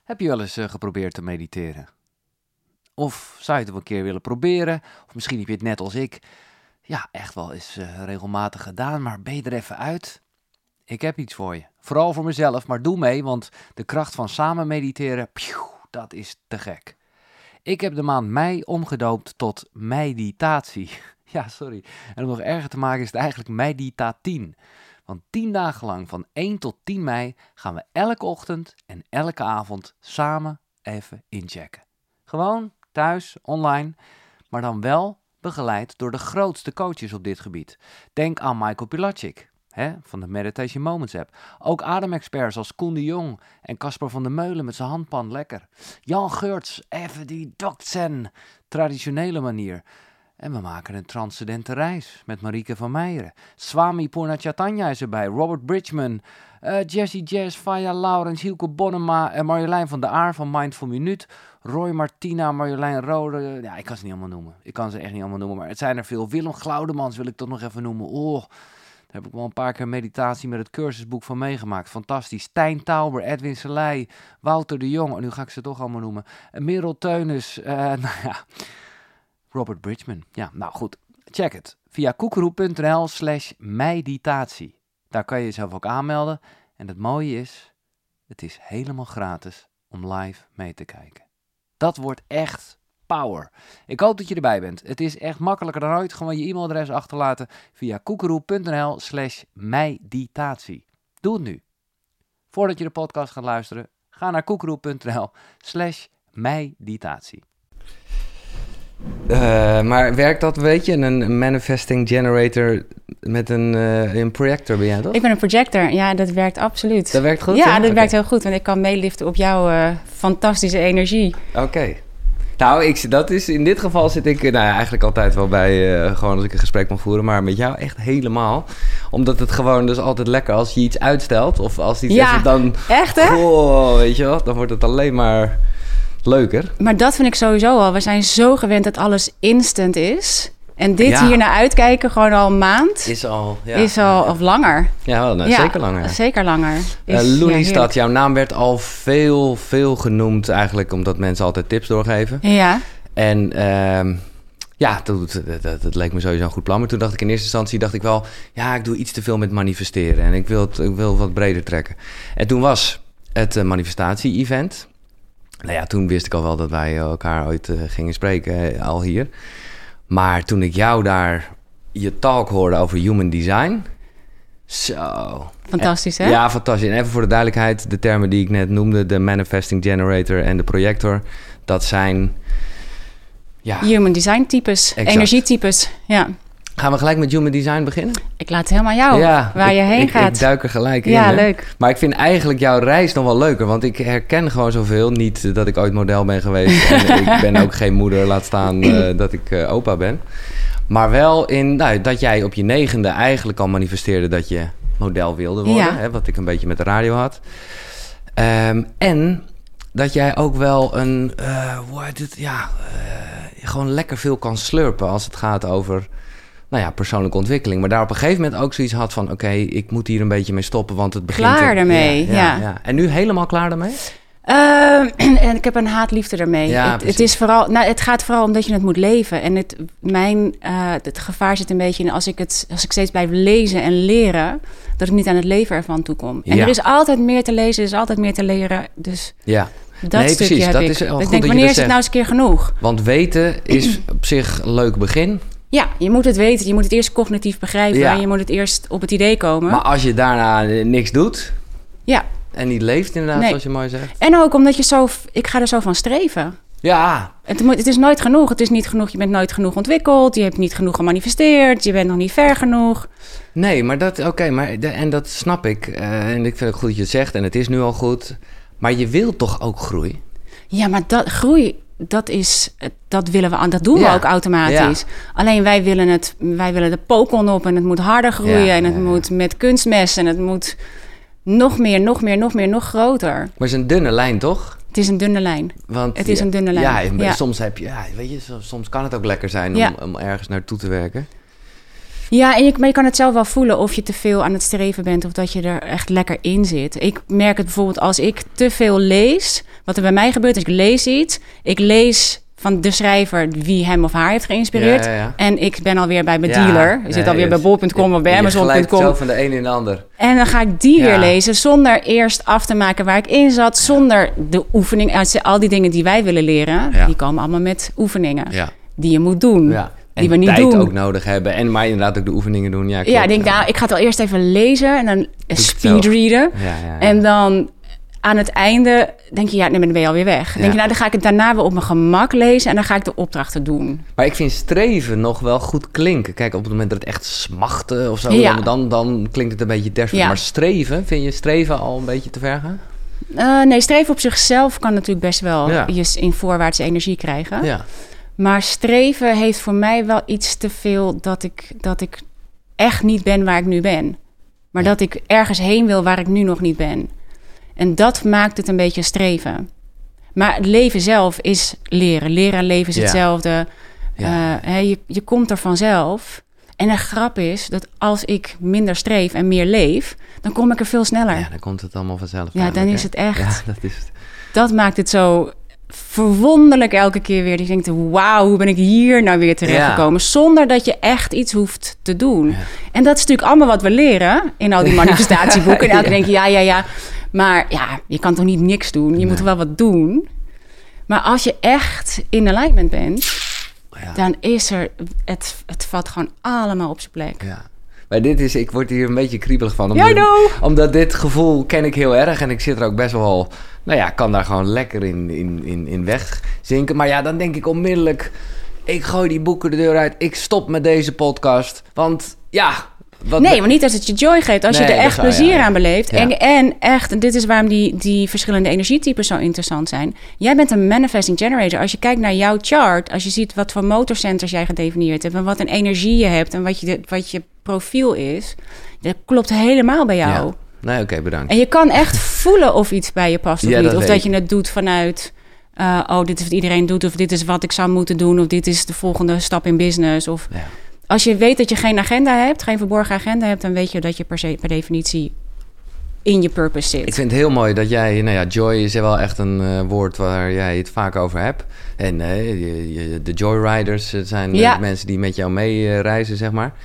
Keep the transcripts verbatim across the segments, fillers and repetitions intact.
Heb je wel eens uh, geprobeerd te mediteren? Of zou je het wel een keer willen proberen? Of misschien heb je het net als ik, ja, echt wel eens uh, regelmatig gedaan, maar ben je er even uit? Ik heb iets voor je. Vooral voor mezelf, maar doe mee, want de kracht van samen mediteren, pjoe, dat is te gek. Ik heb de maand mei omgedoopt tot meditatie. Ja, sorry. En om nog erger te maken is het eigenlijk meditatien. Want tien dagen lang, van één tot tien mei, gaan we elke ochtend en elke avond samen even inchecken. Gewoon, thuis, online, maar dan wel begeleid door de grootste coaches op dit gebied. Denk aan Michael Pilatschik, hè, van de Meditation Moments app. Ook ademexperts als Koen de Jong en Casper van der Meulen met zijn handpan lekker. Jan Geurts, even die dokzen, traditionele manier. En we maken een transcendente reis met Marieke van Meijeren. Swami Purnachatanya is erbij, Robert Bridgman, uh, Jessie Jazz, Faya Laurens, Hielke Bonnema en Marjolein van der Aar van Mindful Minuut. Roy Martina, Marjolein Rode. Ja, ik kan ze niet allemaal noemen. Ik kan ze echt niet allemaal noemen, maar het zijn er veel. Willem Glaudemans wil ik toch nog even noemen. Oh, daar heb ik wel een paar keer meditatie met het cursusboek van meegemaakt. Fantastisch. Stijn Tauber, Edwin Selei, Wouter de Jong. En nu ga ik ze toch allemaal noemen. En Merel Teunis, uh, nou ja... Robert Bridgman. Ja, nou goed. Check het. Via koekeroe.nl slash meditatie. Daar kan je jezelf ook aanmelden. En het mooie is, het is helemaal gratis om live mee te kijken. Dat wordt echt power. Ik hoop dat je erbij bent. Het is echt makkelijker dan ooit. Gewoon je e-mailadres achterlaten via koekeroe.nl slash meditatie. Doe het nu. Voordat je de podcast gaat luisteren, ga naar koekeroe.nl slash meditatie. Uh, maar werkt dat, weet je, een manifesting generator met een, uh, een projector ben jij toch? Ik ben een projector, ja, dat werkt absoluut. Dat werkt goed? Ja, hè? dat okay. werkt heel goed, want ik kan meeliften op jouw uh, fantastische energie. Oké. Okay. Nou, ik, dat is, in dit geval zit ik, nou ja, eigenlijk altijd wel bij, uh, gewoon als ik een gesprek mag voeren, maar met jou echt helemaal. Omdat het gewoon dus altijd lekker als je iets uitstelt of als iets ja, even dan... echt hè? Oh, weet je wel, dan wordt het alleen maar... leuker. Maar dat vind ik sowieso al. We zijn zo gewend dat alles instant is. En dit ja. hier naar uitkijken, gewoon al een maand... Is al... Ja. Is al, of langer. Ja, wel, nou, ja, zeker langer. Zeker langer. Uh, Loonystad, ja, jouw naam werd al veel, veel genoemd eigenlijk... omdat mensen altijd tips doorgeven. Ja. En uh, ja, dat, dat, dat, dat leek me sowieso een goed plan. Maar toen dacht ik in eerste instantie, dacht ik wel... ja, ik doe iets te veel met manifesteren. En ik wil het ik wil wat breder trekken. En toen was het uh, manifestatie-event... Nou ja, toen wist ik al wel dat wij elkaar ooit uh, gingen spreken, al hier. Maar toen ik jou daar je talk hoorde over human design... Zo... Fantastisch, hè? En, ja, fantastisch. En even voor de duidelijkheid, de termen die ik net noemde... de manifesting generator en de projector... dat zijn... Ja, human design types, exact. Energietypes, ja. Gaan we gelijk met human design beginnen? Ik laat het helemaal jou, ja, waar ik, je heen ik, gaat. Ik duik er gelijk in. Ja, hè? leuk. Maar ik vind eigenlijk jouw reis nog wel leuker. Want ik herken gewoon zoveel. Niet dat ik ooit model ben geweest. En ik ben ook geen moeder, laat staan uh, dat ik uh, opa ben. Maar wel in nou, dat jij op je negende eigenlijk al manifesteerde dat je model wilde worden. Ja. Hè, wat ik een beetje met de radio had. Um, en dat jij ook wel een... Uh, hoe heet het? Ja, uh, gewoon lekker veel kan slurpen als het gaat over... nou ja, persoonlijke ontwikkeling. Maar daar op een gegeven moment ook zoiets had van... oké, okay, ik moet hier een beetje mee stoppen, want het begint... Klaar er, daarmee, ja, ja, ja. ja. En nu helemaal klaar daarmee? Uh, en ik heb een haat-liefde ermee. Ja, het, het, is vooral, nou, het gaat vooral om dat je het moet leven. En het, mijn, uh, het gevaar zit een beetje in... Als ik, het, als ik steeds blijf lezen en leren... dat ik niet aan het leven ervan toekom. En ja. er is altijd meer te lezen, er is altijd meer te leren. Dus... Ja. Dat nee, stukje precies. heb Dat ik. is al ik goed denk, dat wanneer je is dat het nou eens een keer genoeg? Want weten is op zich een leuk begin. Ja, je moet het weten. Je moet het eerst cognitief begrijpen. Ja. En je moet het eerst op het idee komen. Maar als je daarna niks doet... Ja. En niet leeft inderdaad, nee. zoals je mooi zegt. En ook omdat je zo... Ik ga er zo van streven. Ja. Het, moet, het is nooit genoeg. Het is niet genoeg. Je bent nooit genoeg ontwikkeld. Je hebt niet genoeg gemanifesteerd. Je bent nog niet ver genoeg. Nee, maar dat... Oké, okay, maar de, en dat snap ik. Uh, en ik vind het goed dat je het zegt. En het is nu al goed. Maar je wilt toch ook groei? Ja, maar dat, groei... Dat is, dat willen we, dat doen we ja. ook automatisch. Ja. Alleen wij willen het, wij willen de pokon op en het moet harder groeien ja, en het ja, ja. moet met kunstmes en het moet nog meer, nog meer, nog meer, nog groter. Maar het is een dunne lijn, toch? Het is een dunne lijn. Want het is ja, een dunne lijn. Ja, ja. ja. soms heb je, ja, weet je, soms kan het ook lekker zijn om, ja. om ergens naartoe te werken. Ja, en je, maar je kan het zelf wel voelen of je te veel aan het streven bent of dat je er echt lekker in zit. Ik merk het bijvoorbeeld als ik te veel lees. Wat er bij mij gebeurt is, ik lees iets. Ik lees van de schrijver wie hem of haar heeft geïnspireerd. Ja, ja, ja. En ik ben alweer bij mijn Ja, dealer. Je nee, zit alweer bij bol punt com of bij Je amazon glijdt punt com. zo van de een in de ander. En dan ga ik die Ja. weer lezen zonder eerst af te maken waar ik in zat. Zonder de oefening. Al die dingen die wij willen leren, Ja. die komen allemaal met oefeningen. Ja. Die je moet doen. Ja. Die en we niet tijd doen. ook nodig hebben. En maar inderdaad ook de oefeningen doen. Ja, Ja, klopt. ik denk, nou, ik ga het wel eerst even lezen en dan ik het speedreaden. Ja, ja, ja. En dan aan het einde denk je, ja, nee, maar dan ben je alweer weg. Dan Ja. denk je, nou, dan ga ik het daarna weer op mijn gemak lezen en dan ga ik de opdrachten doen. Maar ik vind streven nog wel goed klinken. Kijk, op het moment dat het echt smachten of zo, Ja. dan, dan, dan klinkt het een beetje desperate. Ja. Maar streven, vind je streven al een beetje te ver gaan? Uh, nee, streven op zichzelf kan natuurlijk best wel Ja. je in voorwaartse energie krijgen. Ja. Maar streven heeft voor mij wel iets te veel dat ik, dat ik echt niet ben waar ik nu ben. Maar Ja. dat ik ergens heen wil waar ik nu nog niet ben. En dat maakt het een beetje streven. Maar het leven zelf is leren. Leren en leven is Ja. hetzelfde. Ja. Uh, hè, je, je komt er vanzelf. En de grap is dat als ik minder streef en meer leef, dan kom ik er veel sneller. Ja, dan komt het allemaal vanzelf. Ja, dan eigenlijk, is hè? het echt. Ja, dat is het. Dat maakt het zo verwonderlijk elke keer weer. Die denkt, wauw, hoe ben ik hier nou weer terechtgekomen? Ja. Zonder dat je echt iets hoeft te doen. Ja. En dat is natuurlijk allemaal wat we leren in al die manifestatieboeken. En elke keer denk je, ja, ja, ja. Maar ja, je kan toch niet niks doen? Je nee. moet wel wat doen. Maar als je echt in alignment bent, ja. dan is er... Het, het valt gewoon allemaal op zijn plek. Ja. Maar dit is... Ik word hier een beetje kriebelig van. Omdat, ja, omdat dit gevoel ken ik heel erg. En ik zit er ook best wel... Nou ja, kan daar gewoon lekker in, in, in, in wegzinken. Maar ja, dan denk ik onmiddellijk... Ik gooi die boeken de deur uit. Ik stop met deze podcast. Want ja... Wat nee, maar niet als het je joy geeft. Als nee, je er echt plezier ja, ja. aan beleeft. Ja. En, en echt, en dit is waarom die, die verschillende energietypes zo interessant zijn. Jij bent een manifesting generator. Als je kijkt naar jouw chart, als je ziet wat voor motorcenters jij gedefinieerd hebt en wat een energie je hebt en wat je, wat je profiel is, dat klopt helemaal bij jou. Ja. Nee, oké, okay, bedankt. En je kan echt voelen of iets bij je past of ja, niet. Dat of dat je het doet vanuit, uh, oh, dit is wat iedereen doet, of dit is wat ik zou moeten doen, of dit is de volgende stap in business, of... Ja. Als je weet dat je geen agenda hebt, geen verborgen agenda hebt, dan weet je dat je per, se, per definitie in je purpose zit. Ik vind het heel mooi dat jij, nou ja, joy is wel echt een uh, woord waar jij het vaak over hebt. En uh, je, je, de joyriders zijn ja. uh, mensen die met jou mee uh, reizen, zeg maar.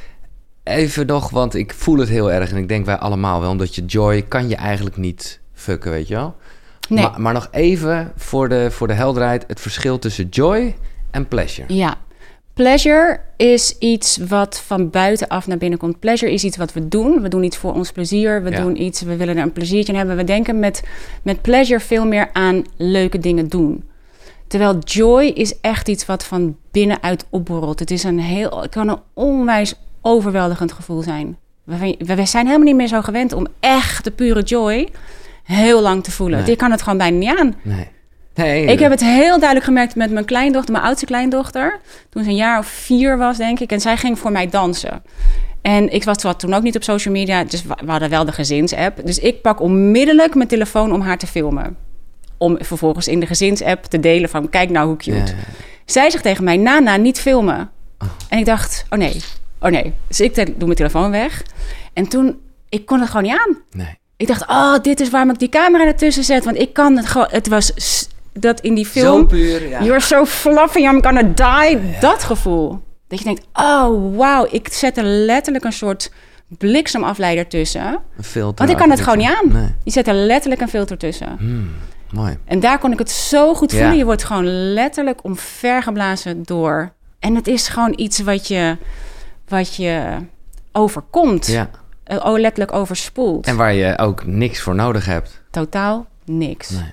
Even nog, want ik voel het heel erg en ik denk wij allemaal wel, omdat je joy kan je eigenlijk niet fucken, weet je wel? Nee. Maar, maar nog even voor de, voor de helderheid, het verschil tussen joy en pleasure. Ja. Pleasure is iets wat van buitenaf naar binnen komt. Pleasure is iets wat we doen. We doen iets voor ons plezier. We ja. doen iets, we willen er een pleziertje in hebben. We denken met, met pleasure veel meer aan leuke dingen doen. Terwijl joy is echt iets wat van binnenuit opborrelt. Het is een heel, het kan een onwijs overweldigend gevoel zijn. We, we zijn helemaal niet meer zo gewend om echt de pure joy heel lang te voelen. Nee. Je kan het gewoon bijna niet aan. Nee. Nee, ik heb het heel duidelijk gemerkt met mijn kleindochter, mijn oudste kleindochter. Toen ze een jaar of vier was, denk ik. En zij ging voor mij dansen. En ik was toen ook niet op social media. Dus we hadden wel de gezinsapp. Dus ik pak onmiddellijk mijn telefoon om haar te filmen. Om vervolgens in de gezinsapp te delen van, kijk nou hoe cute. Ja, ja, ja. Zij zegt tegen mij, Nana, niet filmen. Oh. En ik dacht, oh nee, oh nee. Dus ik doe mijn telefoon weg. En toen, ik kon het gewoon niet aan. Nee. Ik dacht, oh, dit is waarom ik die camera ertussen zet. Want ik kan het gewoon, het was... Dat in die film, zo puur, ja. You're so fluffy, I'm gonna die. Ja. Dat gevoel. Dat je denkt, oh, wauw. Ik zet er letterlijk een soort bliksemafleider tussen. Een filter. Want ik kan het gewoon niet aan. Nee. Je zet er letterlijk een filter tussen. Mm, mooi. En daar kon ik het zo goed voelen. Ja. Je wordt gewoon letterlijk omvergeblazen door. En het is gewoon iets wat je, wat je overkomt. Ja. Oh, letterlijk overspoelt. En waar je ook niks voor nodig hebt. Totaal niks. Nee.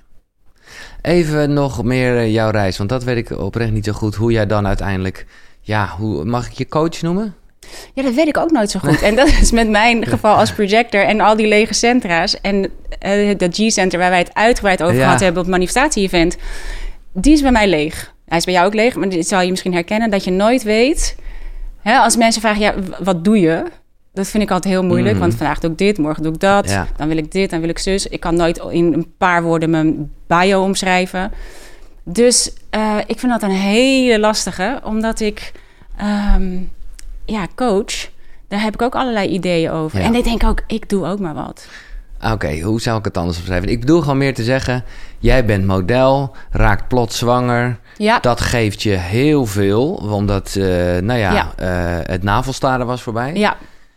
Even nog meer jouw reis, want dat weet ik oprecht niet zo goed. Hoe jij dan uiteindelijk, ja, hoe, mag ik je coach noemen? Ja, dat weet ik ook nooit zo goed. En dat is met mijn geval als projector en al die lege centra's. En uh, dat G-center waar wij het uitgebreid over ja. gehad hebben op het manifestatie-event. Die is bij mij leeg. Hij is bij jou ook leeg, maar dit zal je misschien herkennen. Dat je nooit weet, hè, als mensen vragen, ja, wat doe je? Dat vind ik altijd heel moeilijk, mm-hmm. want vandaag doe ik dit, morgen doe ik dat. Ja. Dan wil ik dit, dan wil ik zus. Ik kan nooit in een paar woorden mijn bio omschrijven. Dus uh, ik vind dat een hele lastige, omdat ik... Um, ja, coach, daar heb ik ook allerlei ideeën over. Ja. En ik denk ook, ik doe ook maar wat. Oké, okay, hoe zou ik het anders omschrijven? Ik bedoel gewoon meer te zeggen, jij bent model, raakt plots zwanger. Ja. Dat geeft je heel veel, omdat, uh, nou ja, ja. Uh, het navelstaren was voorbij. Ja.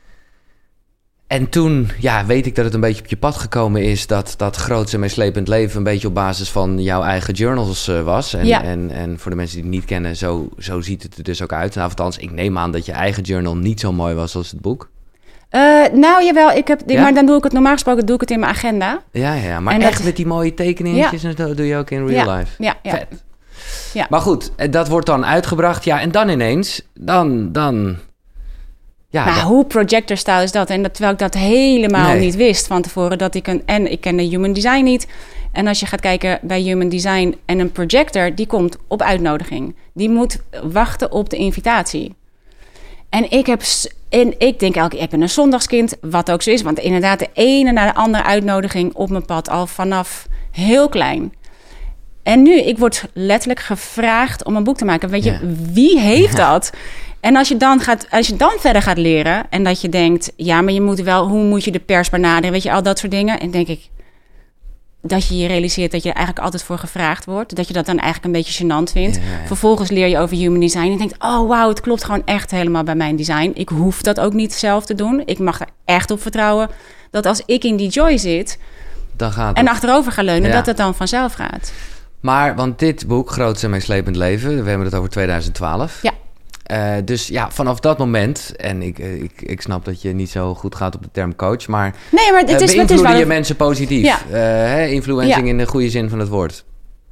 En toen, ja, weet ik dat het een beetje op je pad gekomen is... dat dat grootste en meeslepend leven een beetje op basis van jouw eigen journals uh, was. En, ja. en, en voor de mensen die het niet kennen, zo, zo ziet het er dus ook uit. Nou, althans, ik neem aan dat je eigen journal niet zo mooi was als het boek. Uh, nou, jawel, ik heb, Ja? maar dan doe ik het normaal gesproken doe ik het in mijn agenda. Ja, ja, maar en echt dat... met die mooie tekeningetjes ja. en zo doe je ook in real ja. life. Ja, ja. Vet. Ja. Maar goed, dat wordt dan uitgebracht. Ja, en dan ineens, dan... dan ja, nou, dat... hoe projector style is dat? En dat, terwijl ik dat helemaal nee. niet wist van tevoren. Dat ik een, en ik ken de human design niet. En als je gaat kijken bij human design en een projector... die komt op uitnodiging. Die moet wachten op de invitatie. En ik heb... En ik denk elke keer, ik ben een zondagskind, wat ook zo is. Want inderdaad, de ene na de andere uitnodiging op mijn pad... al vanaf heel klein. En nu, ik word letterlijk gevraagd om een boek te maken. Weet je, ja. wie heeft ja. dat? En als je, dan gaat, als je dan verder gaat leren... en dat je denkt, ja, maar je moet wel... hoe moet je de pers benaderen? Weet je, al dat soort dingen. En denk ik... dat je je realiseert dat je er eigenlijk altijd voor gevraagd wordt. Dat je dat dan eigenlijk een beetje gênant vindt. Ja, ja. Vervolgens leer je over human design en denkt... oh, wauw, het klopt gewoon echt helemaal bij mijn design. Ik hoef dat ook niet zelf te doen. Ik mag er echt op vertrouwen dat als ik in die joy zit... dan gaat en het. achterover ga leunen, Ja. dat het dan vanzelf gaat. Maar, want dit boek, Grootste en Meeslepend Leven... we hebben het over twintig twaalf... Ja. Uh, dus ja, vanaf dat moment... en ik, ik, ik snap dat je niet zo goed gaat op de term coach... maar, nee, maar het uh, is, beïnvloeden het is wel... je mensen positief. Ja. Uh, hè, influencing ja. in de goede zin van het woord.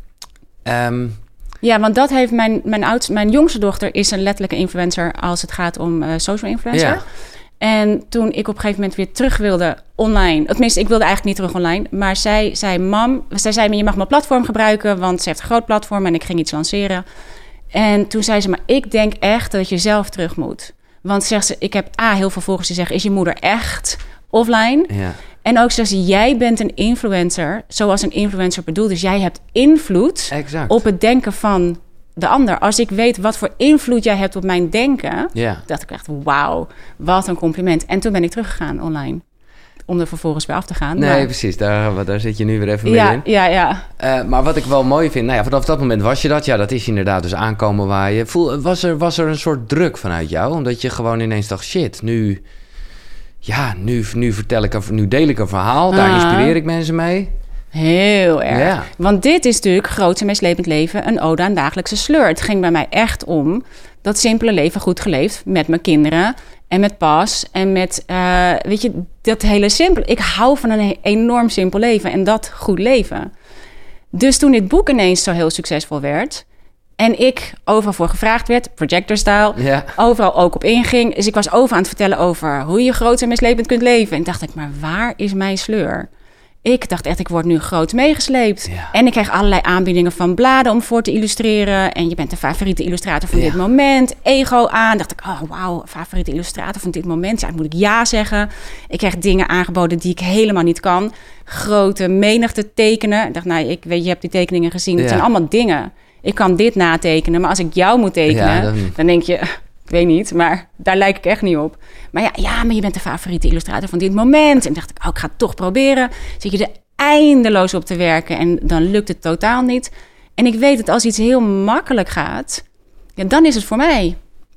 Um, ja, want dat heeft mijn, mijn, oudste, mijn jongste dochter... is een letterlijke influencer als het gaat om uh, social influencer. Ja. En toen ik op een gegeven moment weer terug wilde online... tenminste, ik wilde eigenlijk niet terug online... maar zij zei, mam, zij zei me, je mag mijn platform gebruiken... want ze heeft een groot platform en ik ging iets lanceren... En toen zei ze, maar ik denk echt dat je zelf terug moet. Want zegt ze, ik heb A, heel veel volgers die zeggen... is je moeder echt offline? Ja. En ook zegt ze, jij bent een influencer... zoals een influencer bedoelt. Dus jij hebt invloed exact. Op het denken van de ander. Als ik weet wat voor invloed jij hebt op mijn denken... Ja. dacht ik echt, wauw, wat een compliment. En toen ben ik teruggegaan online. Om er vervolgens weer af te gaan. Nee, maar... precies. Daar, daar zit je nu weer even mee ja, in. Ja, ja. Uh, maar wat ik wel mooi vind... Nou ja, vanaf dat moment was je dat. Ja, dat is inderdaad dus aankomen waar je... Voel, was, er, was er een soort druk vanuit jou? Omdat je gewoon ineens dacht... Shit, nu... Ja, nu, nu, vertel ik een, nu deel ik een verhaal. Daar uh-huh. inspireer ik mensen mee. Heel erg. Ja. Want dit is natuurlijk Groot en Meeslepend Leven... een ode aan dagelijkse sleur. Het ging bij mij echt om... dat simpele leven goed geleefd met mijn kinderen... en met Pas en met, uh, weet je, dat hele simpel. Ik hou van een enorm simpel leven en dat goed leven. Dus toen dit boek ineens zo heel succesvol werd... en ik overal voor gevraagd werd, projector style... Ja. overal ook op inging. Dus ik was over aan het vertellen over hoe je groot en meeslepend kunt leven. En dacht ik, maar waar is mijn sleur? Ik dacht echt, ik word nu groot meegesleept. Ja. En ik kreeg allerlei aanbiedingen van bladen om voor te illustreren. En je bent de favoriete illustrator van ja. dit moment. Ego aan. Dacht ik, oh wauw, favoriete illustrator van dit moment. Ja, moet ik ja zeggen. Ik kreeg dingen aangeboden die ik helemaal niet kan. Grote menigte tekenen. Ik dacht, nou, ik weet, je hebt die tekeningen gezien. Het ja. zijn allemaal dingen. Ik kan dit natekenen. Maar als ik jou moet tekenen, ja, dan... dan denk je... Ik weet niet, maar daar lijk ik echt niet op. Maar ja, ja, maar je bent de favoriete illustrator van dit moment. En dacht ik, oh, ik ga het toch proberen. Zit je er eindeloos op te werken en dan lukt het totaal niet. En ik weet dat als iets heel makkelijk gaat, ja, dan is het voor mij.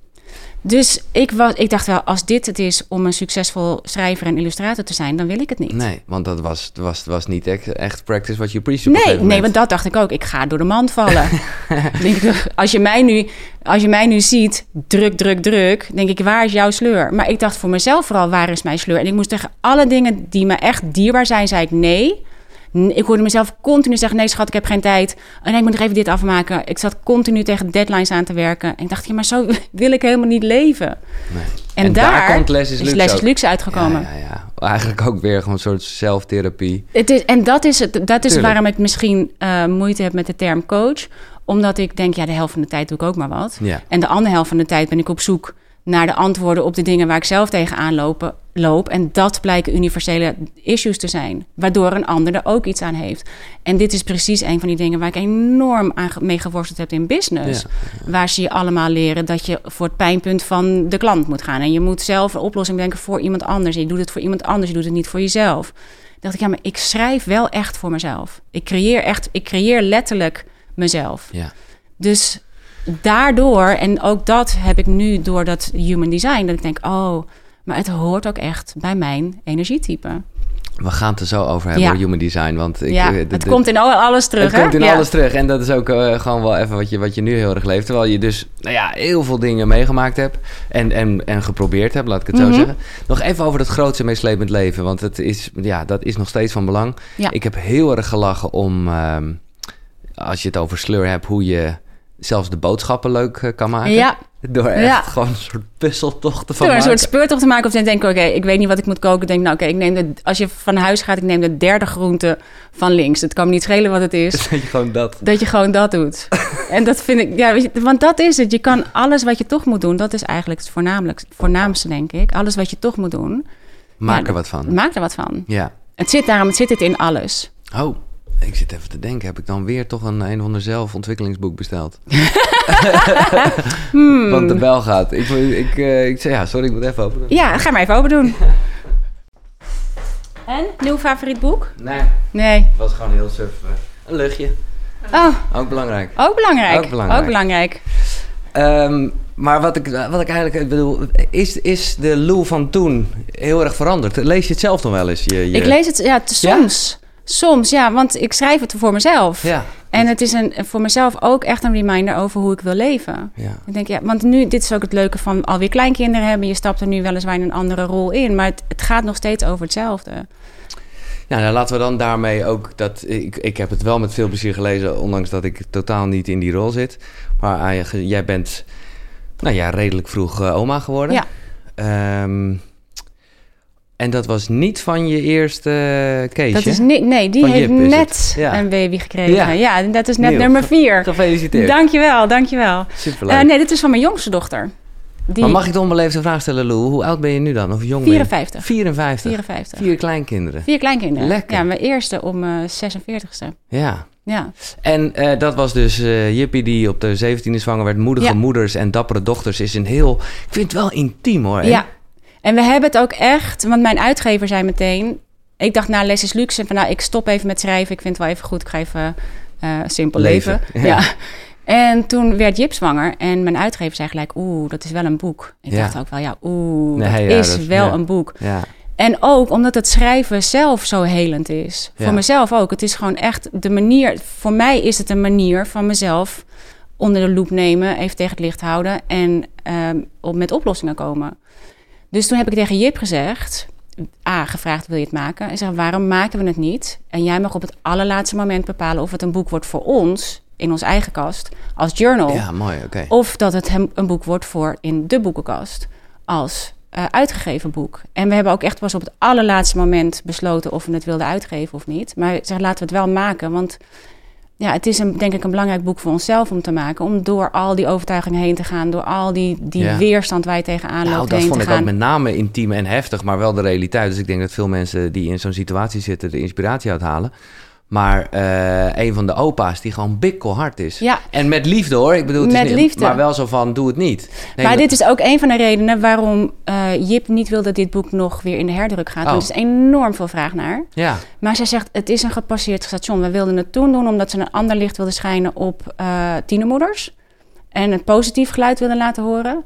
Dus ik, was, ik dacht wel, als dit het is om een succesvol schrijver en illustrator te zijn, dan wil ik het niet. Nee, want dat was, was, was niet echt, echt practice what you preach. Nee, nee, want dat dacht ik ook. Ik ga door de mand vallen. denk ik, als, je mij nu, als je mij nu ziet, druk, druk, druk, denk ik, waar is jouw sleur? Maar ik dacht voor mezelf vooral, waar is mijn sleur? En ik moest tegen alle dingen die me echt dierbaar zijn, zei ik nee. Ik hoorde mezelf continu zeggen, nee schat, ik heb geen tijd. Oh, nee, ik moet nog even dit afmaken. Ik zat continu tegen deadlines aan te werken. En ik dacht, ja, maar zo wil ik helemaal niet leven. Nee. En, en daar, daar komt Les is Luxe, Les is Luxe uitgekomen. Ja, ja, ja. Eigenlijk ook weer gewoon een soort zelftherapie. Het is, en dat is, het, dat is waarom ik misschien uh, moeite heb met de term coach. Omdat ik denk, ja, de helft van de tijd doe ik ook maar wat. Ja. En de andere helft van de tijd ben ik op zoek naar de antwoorden op de dingen waar ik zelf tegenaan loop, loop. En dat blijken universele issues te zijn. Waardoor een ander er ook iets aan heeft. En dit is precies een van die dingen waar ik enorm aan mee geworsteld heb in business. Ja. Waar ze je allemaal leren dat je voor het pijnpunt van de klant moet gaan. En je moet zelf een oplossing denken voor iemand anders. En je doet het voor iemand anders, je doet het niet voor jezelf. Dan dacht ik, ja, maar ik schrijf wel echt voor mezelf. Ik creëer echt, ik creëer letterlijk mezelf. Ja. Dus daardoor, en ook dat heb ik nu door dat human design, dat ik denk, oh, maar het hoort ook echt bij mijn energietype. We gaan het er zo over hebben, ja. human design. Want ik, ja, de, de, het komt in alles terug. Het hè? komt in ja. alles terug. En dat is ook uh, gewoon wel even wat je, wat je nu heel erg leeft. Terwijl je dus nou ja, heel veel dingen meegemaakt hebt. En, en, en geprobeerd hebt, laat ik het mm-hmm. zo zeggen. Nog even over dat grootste meeslepend leven. Want het is, ja, dat is nog steeds van belang. Ja. Ik heb heel erg gelachen om, uh, als je het over sleur hebt, hoe je zelfs de boodschappen leuk uh, kan maken. Ja. Door echt ja. gewoon een soort puzzeltochten van Door een maken. soort speurtocht te maken. Of dan denk ik, oké, okay, ik weet niet wat ik moet koken. Ik denk, nou oké, okay, ik neem de, als je van huis gaat, ik neem de derde groente van links. Het kan me niet schelen wat het is. Dat je gewoon dat... Dat je gewoon dat doet. En dat vind ik, ja, weet je, want dat is het. Je kan alles wat je toch moet doen, dat is eigenlijk het voornamelijk, voornaamste, denk ik. Alles wat je toch moet doen. Maak ja, er wat van. Maak er wat van. Ja. Het zit daarom, het zit het in alles. Oh, ik zit even te denken. Heb ik dan weer toch een een of ander zelfontwikkelingsboek besteld? hmm. Want de bel gaat. Ik, ik, uh, ik zei ja, sorry, ik moet even open doen. Ja, ga maar even open doen. En? Nieuw favoriet boek? Nee. Nee. Het was gewoon heel suf. Uh, een luchtje. Oh. Ook belangrijk. Ook belangrijk. Ook belangrijk. Ook belangrijk. Um, maar wat ik, wat ik eigenlijk bedoel, is, is de Lou van toen heel erg veranderd? Lees je het zelf nog wel eens? Je, je... Ik lees het, ja, soms. Ja? Soms, ja, want ik schrijf het voor mezelf. Ja. En het is een, voor mezelf ook echt een reminder over hoe ik wil leven. Ja. Ik denk, ja, want nu, dit is ook het leuke van alweer kleinkinderen hebben. Je stapt er nu weliswaar in een andere rol in. Maar het, het gaat nog steeds over hetzelfde. Ja, nou laten we dan daarmee ook dat... Ik, ik heb het wel met veel plezier gelezen, ondanks dat ik totaal niet in die rol zit. Maar uh, jij bent, nou ja, redelijk vroeg uh, oma geworden. Ja. Um, en dat was niet van je eerste uh, Keesje? Dat is niet, nee, die van heeft Jip, net ja. een baby gekregen. Ja, ja dat is net Nieuw. nummer vier. Gefeliciteerd. Dankjewel, dankjewel. Superleuk. Uh, nee, dit is van mijn jongste dochter. Die... Maar mag ik de onbeleefde vraag stellen, Lou? Hoe oud ben je nu dan? Of jong vierenvijftig. Ben je? vierenvijftig. vierenvijftig. Vier kleinkinderen. Vier kleinkinderen. Lekker. Ja, mijn eerste om mijn uh, zesenveertigste. Ja. Ja. En uh, dat was dus uh, Jippie die op de zeventiende zwanger werd. Moedige ja. moeders en dappere dochters is een heel... Ik vind het wel intiem hoor. Hè? Ja. En we hebben het ook echt... Want mijn uitgever zei meteen... Ik dacht, nou, les is luxe. Van, nou, ik stop even met schrijven. Ik vind het wel even goed. Ik ga even uh, simpel leven. leven. Ja. ja. En toen werd Jip zwanger. En mijn uitgever zei gelijk... Oeh, dat is wel een boek. Ik ja. dacht ook wel, ja, oeh, nee, dat ja, is dat, wel ja. een boek. Ja. En ook omdat het schrijven zelf zo helend is. Ja. Voor mezelf ook. Het is gewoon echt de manier... Voor mij is het een manier van mezelf... onder de loep nemen, even tegen het licht houden... en um, op, met oplossingen komen. Dus toen heb ik tegen Jip gezegd... A, gevraagd, wil je het maken? En zeg, waarom maken we het niet? En jij mag op het allerlaatste moment bepalen... of het een boek wordt voor ons, in ons eigen kast... als journal. Ja, mooi, oké. Okay. Of dat het een boek wordt voor in de boekenkast... als uh, uitgegeven boek. En we hebben ook echt pas op het allerlaatste moment besloten... of we het wilden uitgeven of niet. Maar zeg, laten we het wel maken, want... Ja, het is een, denk ik een belangrijk boek voor onszelf om te maken. Om door al die overtuigingen heen te gaan. Door al die, die ja. weerstand waar je tegenaan loopt nou, heen te gaan. Dat vond ik ook met name intiem en heftig, maar wel de realiteit. Dus ik denk dat veel mensen die in zo'n situatie zitten de inspiratie uithalen. Maar uh, een van de opa's die gewoon bikkelhard is. Ja. En met liefde hoor. Ik bedoel, het met is niet, liefde. Maar wel zo van, doe het niet. Nee, maar dit is ook een van de redenen waarom uh, Jip niet wil dat dit boek nog weer in de herdruk gaat. Oh. Want er is enorm veel vraag naar. Ja. Maar zij zegt, het is een gepasseerd station. We wilden het toen doen omdat ze een ander licht wilden schijnen op uh, tienermoeders. En een positief geluid wilden laten horen.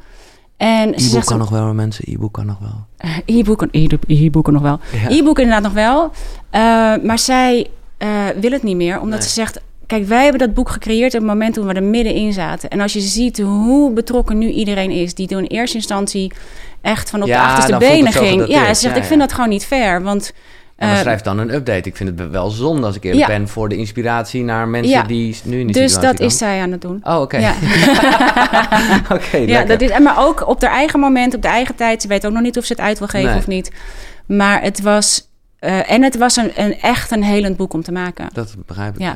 En e-book kan ze, nog wel, mensen. E-book kan nog wel. Uh, e-boeken, e-boeken nog wel. Ja. E-boeken inderdaad nog wel. Uh, maar zij... Uh, wil het niet meer, omdat nee. ze zegt... Kijk, wij hebben dat boek gecreëerd op het moment toen we er middenin zaten. En als je ziet hoe betrokken nu iedereen is... die toen in eerste instantie echt van op ja, de achterste benen ging. Ja, ze zegt, ja, ik vind ja. dat gewoon niet fair, want... Maar uh, schrijf dan een update. Ik vind het wel zonde als ik eerlijk ja. ben... voor de inspiratie naar mensen ja. die nu in die dus situatie dat komen. is zij aan het doen. Oh, oké. Okay. Ja. Oké, okay, ja, dat is, maar ook op haar eigen moment, op de eigen tijd. Ze weet ook nog niet of ze het uit wil geven nee. of niet. Maar het was... Uh, en het was een, een echt een helend boek om te maken. Dat begrijp ik. Ja.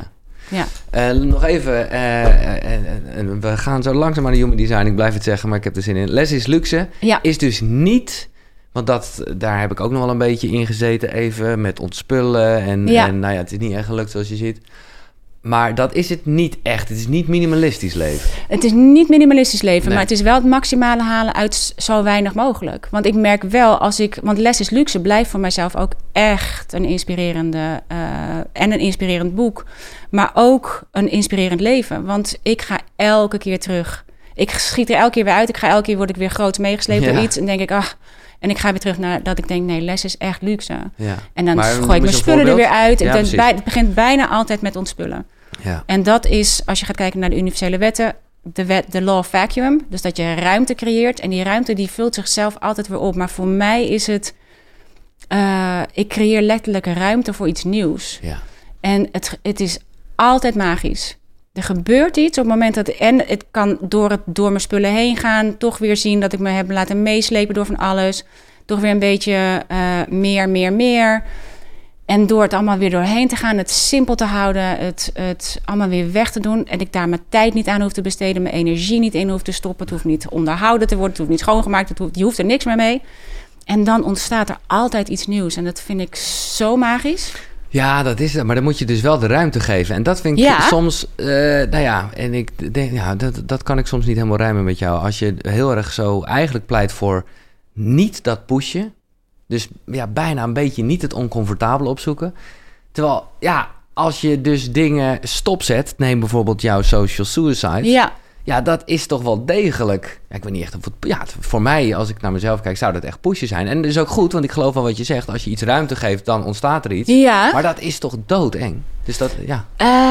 Ja. Uh, nog even, uh, uh, uh, uh, we gaan zo langzaam aan de human design. Ik blijf het zeggen, maar ik heb er zin in. Less is luxe ja. is dus niet... Want dat, daar heb ik ook nog wel een beetje in gezeten even. Met ontspullen. En, ja. en nou ja, het is niet echt gelukt zoals je ziet. Maar dat is het niet echt. Het is niet minimalistisch leven. Het is niet minimalistisch leven, nee. maar het is wel het maximale halen uit zo weinig mogelijk. Want ik merk wel als ik... Want Less is luxe blijft voor mijzelf ook echt een inspirerende... Uh, en een inspirerend boek. Maar ook een inspirerend leven. Want ik ga elke keer terug. Ik schiet er elke keer weer uit. Ik ga elke keer word ik weer groot meegesleept ja. door iets. En denk ik, ach... En ik ga weer terug naar dat ik denk, nee, Less is echt luxe. Ja. En dan maar, gooi ik mijn spullen voorbeeld? er weer uit. Ja, het, bij, het begint bijna altijd met ontspullen. Ja. En dat is, als je gaat kijken naar de universele wetten, de wet, de law of vacuum. Dus dat je ruimte creëert. En die ruimte die vult zichzelf altijd weer op. Maar voor mij is het, uh, ik creëer letterlijk ruimte voor iets nieuws. Ja. En het, het is altijd magisch. Er gebeurt iets op het moment dat... En het kan door, het, door mijn spullen heen gaan. Toch weer zien dat ik me heb laten meeslepen door van alles. Toch weer een beetje uh, meer, meer, meer. En door het allemaal weer doorheen te gaan. Het simpel te houden. Het, het allemaal weer weg te doen. En ik daar mijn tijd niet aan hoef te besteden. Mijn energie niet in hoef te stoppen. Het hoeft niet onderhouden te worden. Het hoeft niet schoongemaakt. Het hoeft, je hoeft er niks meer mee. En dan ontstaat er altijd iets nieuws. En dat vind ik zo magisch. Ja, dat is het. Maar dan moet je dus wel de ruimte geven. En dat vind ik ja. soms... Uh, nou ja, en ik denk... Ja, dat, dat kan ik soms niet helemaal rijmen met jou. Als je heel erg zo eigenlijk pleit voor niet dat pushen. Dus ja, bijna een beetje niet het oncomfortabele opzoeken. Terwijl, ja, als je dus dingen stopzet... Neem bijvoorbeeld jouw social suicide. Ja. Ja, dat is toch wel degelijk... Ja, ik weet niet echt of het... Ja, voor mij, als ik naar mezelf kijk, zou dat echt pushen zijn. En dat is ook goed, want ik geloof wel wat je zegt. Als je iets ruimte geeft, dan ontstaat er iets. Ja. Maar dat is toch doodeng? Dus dat, ja.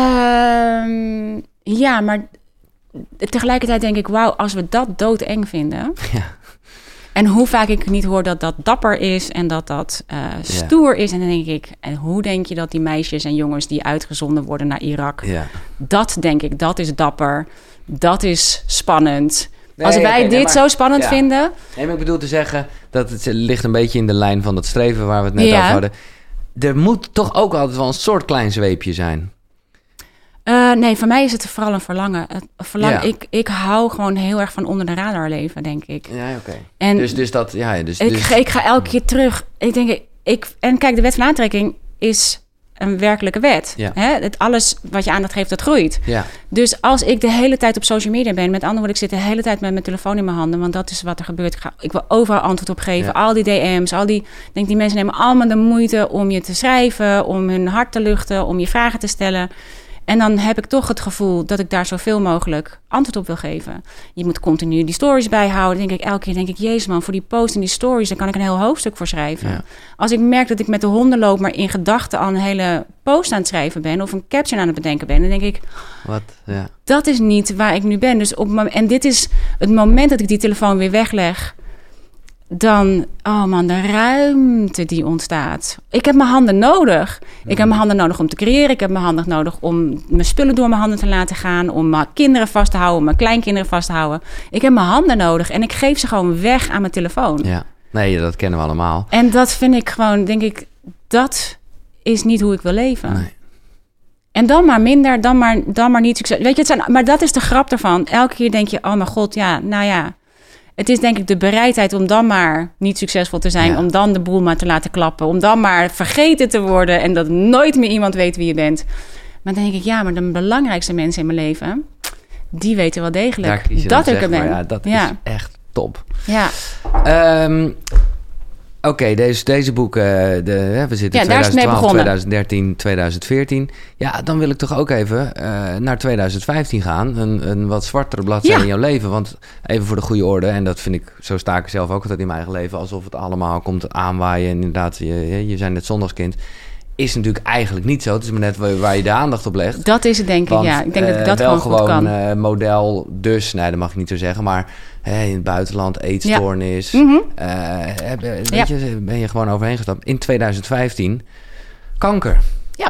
Um, ja, maar tegelijkertijd denk ik... Wauw, als we dat doodeng vinden... Ja. En hoe vaak ik niet hoor dat dat dapper is... en dat dat uh, stoer ja. is. En dan denk ik... En hoe denk je dat die meisjes en jongens... die uitgezonden worden naar Irak... Ja. Dat denk ik, dat is dapper... Dat is spannend. Nee, Als wij okay, dit nee, maar, zo spannend ja. vinden... Nee, maar ik bedoel te zeggen... dat het ligt een beetje in de lijn van dat streven... waar we het net ja. over hadden. Er moet toch ook altijd wel een soort klein zweepje zijn? Uh, nee, voor mij is het vooral een verlangen. Het verlangen ja. ik, ik hou gewoon heel erg van onder de radar leven, denk ik. Ja, oké. Okay. Dus, dus dat... Ja, dus, ik, dus... ik ga elke keer terug. Ik denk... Ik, en kijk, de wet van aantrekking is... een werkelijke wet. Ja. Hè? Het alles wat je aandacht geeft, dat groeit. Ja. Dus als ik de hele tijd op social media ben... met andere woorden, ik zit de hele tijd met mijn telefoon in mijn handen... want dat is wat er gebeurt. Ik, ga, ik wil overal antwoord op geven. Ja. Al die D M's, al die... denk die mensen nemen allemaal de moeite om je te schrijven... om hun hart te luchten, om je vragen te stellen... En dan heb ik toch het gevoel dat ik daar zoveel mogelijk antwoord op wil geven. Je moet continu die stories bijhouden. Denk ik elke keer denk ik, jezus man, voor die post en die stories, daar kan ik een heel hoofdstuk voor schrijven. Ja. Als ik merk dat ik met de honden loop, maar in gedachten al een hele post aan het schrijven ben of een caption aan het bedenken ben, dan denk ik, wat? Ja. Dat is niet waar ik nu ben. Dus op en dit is het moment dat ik die telefoon weer wegleg. Dan, oh man, de ruimte die ontstaat. Ik heb mijn handen nodig. Ik heb mijn handen nodig om te creëren. Ik heb mijn handen nodig om mijn spullen door mijn handen te laten gaan. Om mijn kinderen vast te houden, om mijn kleinkinderen vast te houden. Ik heb mijn handen nodig en ik geef ze gewoon weg aan mijn telefoon. Ja, nee, dat kennen we allemaal. En dat vind ik gewoon, denk ik, dat is niet hoe ik wil leven. Nee. En dan maar minder, dan maar, dan maar niet succes. Weet je, het zijn, maar dat is de grap ervan. Elke keer denk je, oh mijn god, ja, nou ja. Het is denk ik de bereidheid om dan maar niet succesvol te zijn. Ja. Om dan de boel maar te laten klappen. Om dan maar vergeten te worden. En dat nooit meer iemand weet wie je bent. Maar dan denk ik, ja, maar de belangrijkste mensen in mijn leven... die weten wel degelijk dat ik er ben. Ja, dat ja. is echt top. Ja. Um, Oké, okay, deze, deze boeken, de, we zitten in ja, twintig twaalf, twintig dertien, twintig veertien. Ja, dan wil ik toch ook even uh, naar twintig vijftien gaan. Een, een wat zwartere bladzijde ja. in jouw leven. Want even voor de goede orde, en dat vind ik, zo sta ik zelf ook altijd in mijn eigen leven, alsof het allemaal komt aanwaaien. En inderdaad, je, je zijn net zondagskind. Is natuurlijk eigenlijk niet zo. Het is maar net waar, waar je de aandacht op legt. Dat is het, denk ik, Want, ja. Ik denk dat ik dat uh, wel gewoon goed kan. Wel gewoon uh, model dus, nee, dat mag ik niet zo zeggen, maar hey, in het buitenland, eetstoornis. Ja. Mm-hmm. Uh, weet ja. je, ben je gewoon overheen gestapt. In twintig vijftien, kanker. Ja.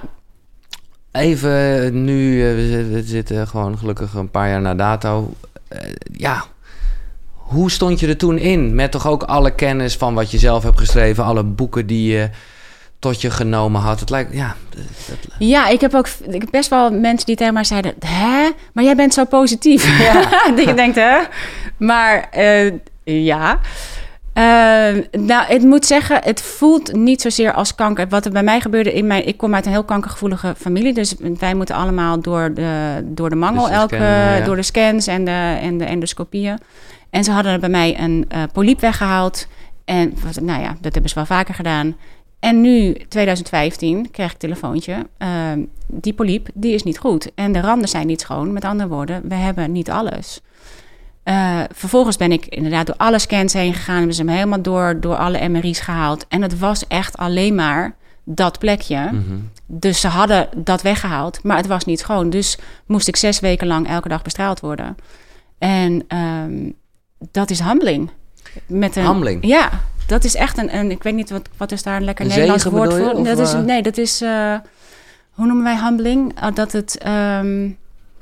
Even nu, uh, we, we zitten gewoon gelukkig een paar jaar na dato. Uh, ja, hoe stond je er toen in? Met toch ook alle kennis van wat je zelf hebt geschreven, alle boeken die je tot je genomen had. Het lijkt, ja... Dat, dat... Ja, ik heb ook ik heb best wel mensen die tegen mij zeiden... Hè? Maar jij bent zo positief. Ja. Dat je denkt, hè? Maar uh, ja... Uh, nou, ik moet zeggen, het voelt niet zozeer als kanker. Wat er bij mij gebeurde, in mijn, ik kom uit een heel kankergevoelige familie. Dus wij moeten allemaal door de, door de mangel, dus de elke, scannen, ja. door de scans en de, en de endoscopieën. En ze hadden bij mij een uh, polyp weggehaald. En nou ja, dat hebben ze wel vaker gedaan. En nu, twintig vijftien, kreeg ik een telefoontje. Uh, die polyp, die is niet goed. En de randen zijn niet schoon. Met andere woorden, we hebben niet alles. Uh, vervolgens ben ik inderdaad door alle scans heen gegaan. Hebben ze hem helemaal door, door alle M R I's gehaald. En het was echt alleen maar dat plekje. Mm-hmm. Dus ze hadden dat weggehaald, maar het was niet schoon. Dus moest ik zes weken lang elke dag bestraald worden. En um, dat is humbling. Met een, humbling? Ja, dat is echt een... een ik weet niet, wat, wat is daar een lekker een Nederlands zegen, woord voor? Je, dat is, nee, dat is... Uh, hoe noemen wij humbling? Uh, dat het... Um,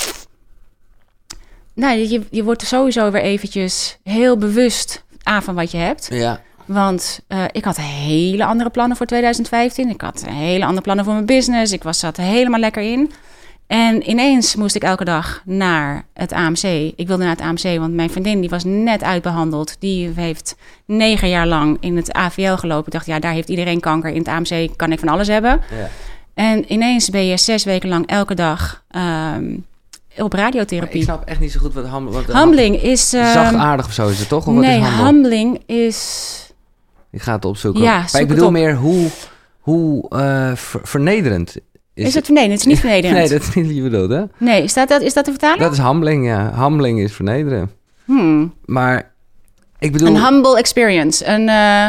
Nou, je, je wordt er sowieso weer eventjes heel bewust aan van wat je hebt. Ja. Want uh, ik had hele andere plannen voor twintig vijftien. Ik had hele andere plannen voor mijn business. Ik was, zat er helemaal lekker in. En ineens moest ik elke dag naar het A M C. Ik wilde naar het A M C, want mijn vriendin die was net uitbehandeld. Die heeft negen jaar lang in het A V L gelopen. Ik dacht, ja, daar heeft iedereen kanker. In het A M C kan ik van alles hebben. Ja. En ineens ben je zes weken lang elke dag... Um, op radiotherapie. Maar ik snap echt niet zo goed wat humbling... Humbling is... Uh, zachtaardig of zo is het toch? Of nee, wat is humbling is... Ik ga het opzoeken. Ja, maar ik bedoel meer hoe, hoe uh, ver, vernederend... Is, is het vernederend? Het is niet vernederend. Nee, dat is niet wat je bedoelt, hè? Nee, is dat, dat, is dat te vertalen? Dat is humbling, ja. Humbling is vernederen. Hmm. Maar ik bedoel... Een humble experience. Een...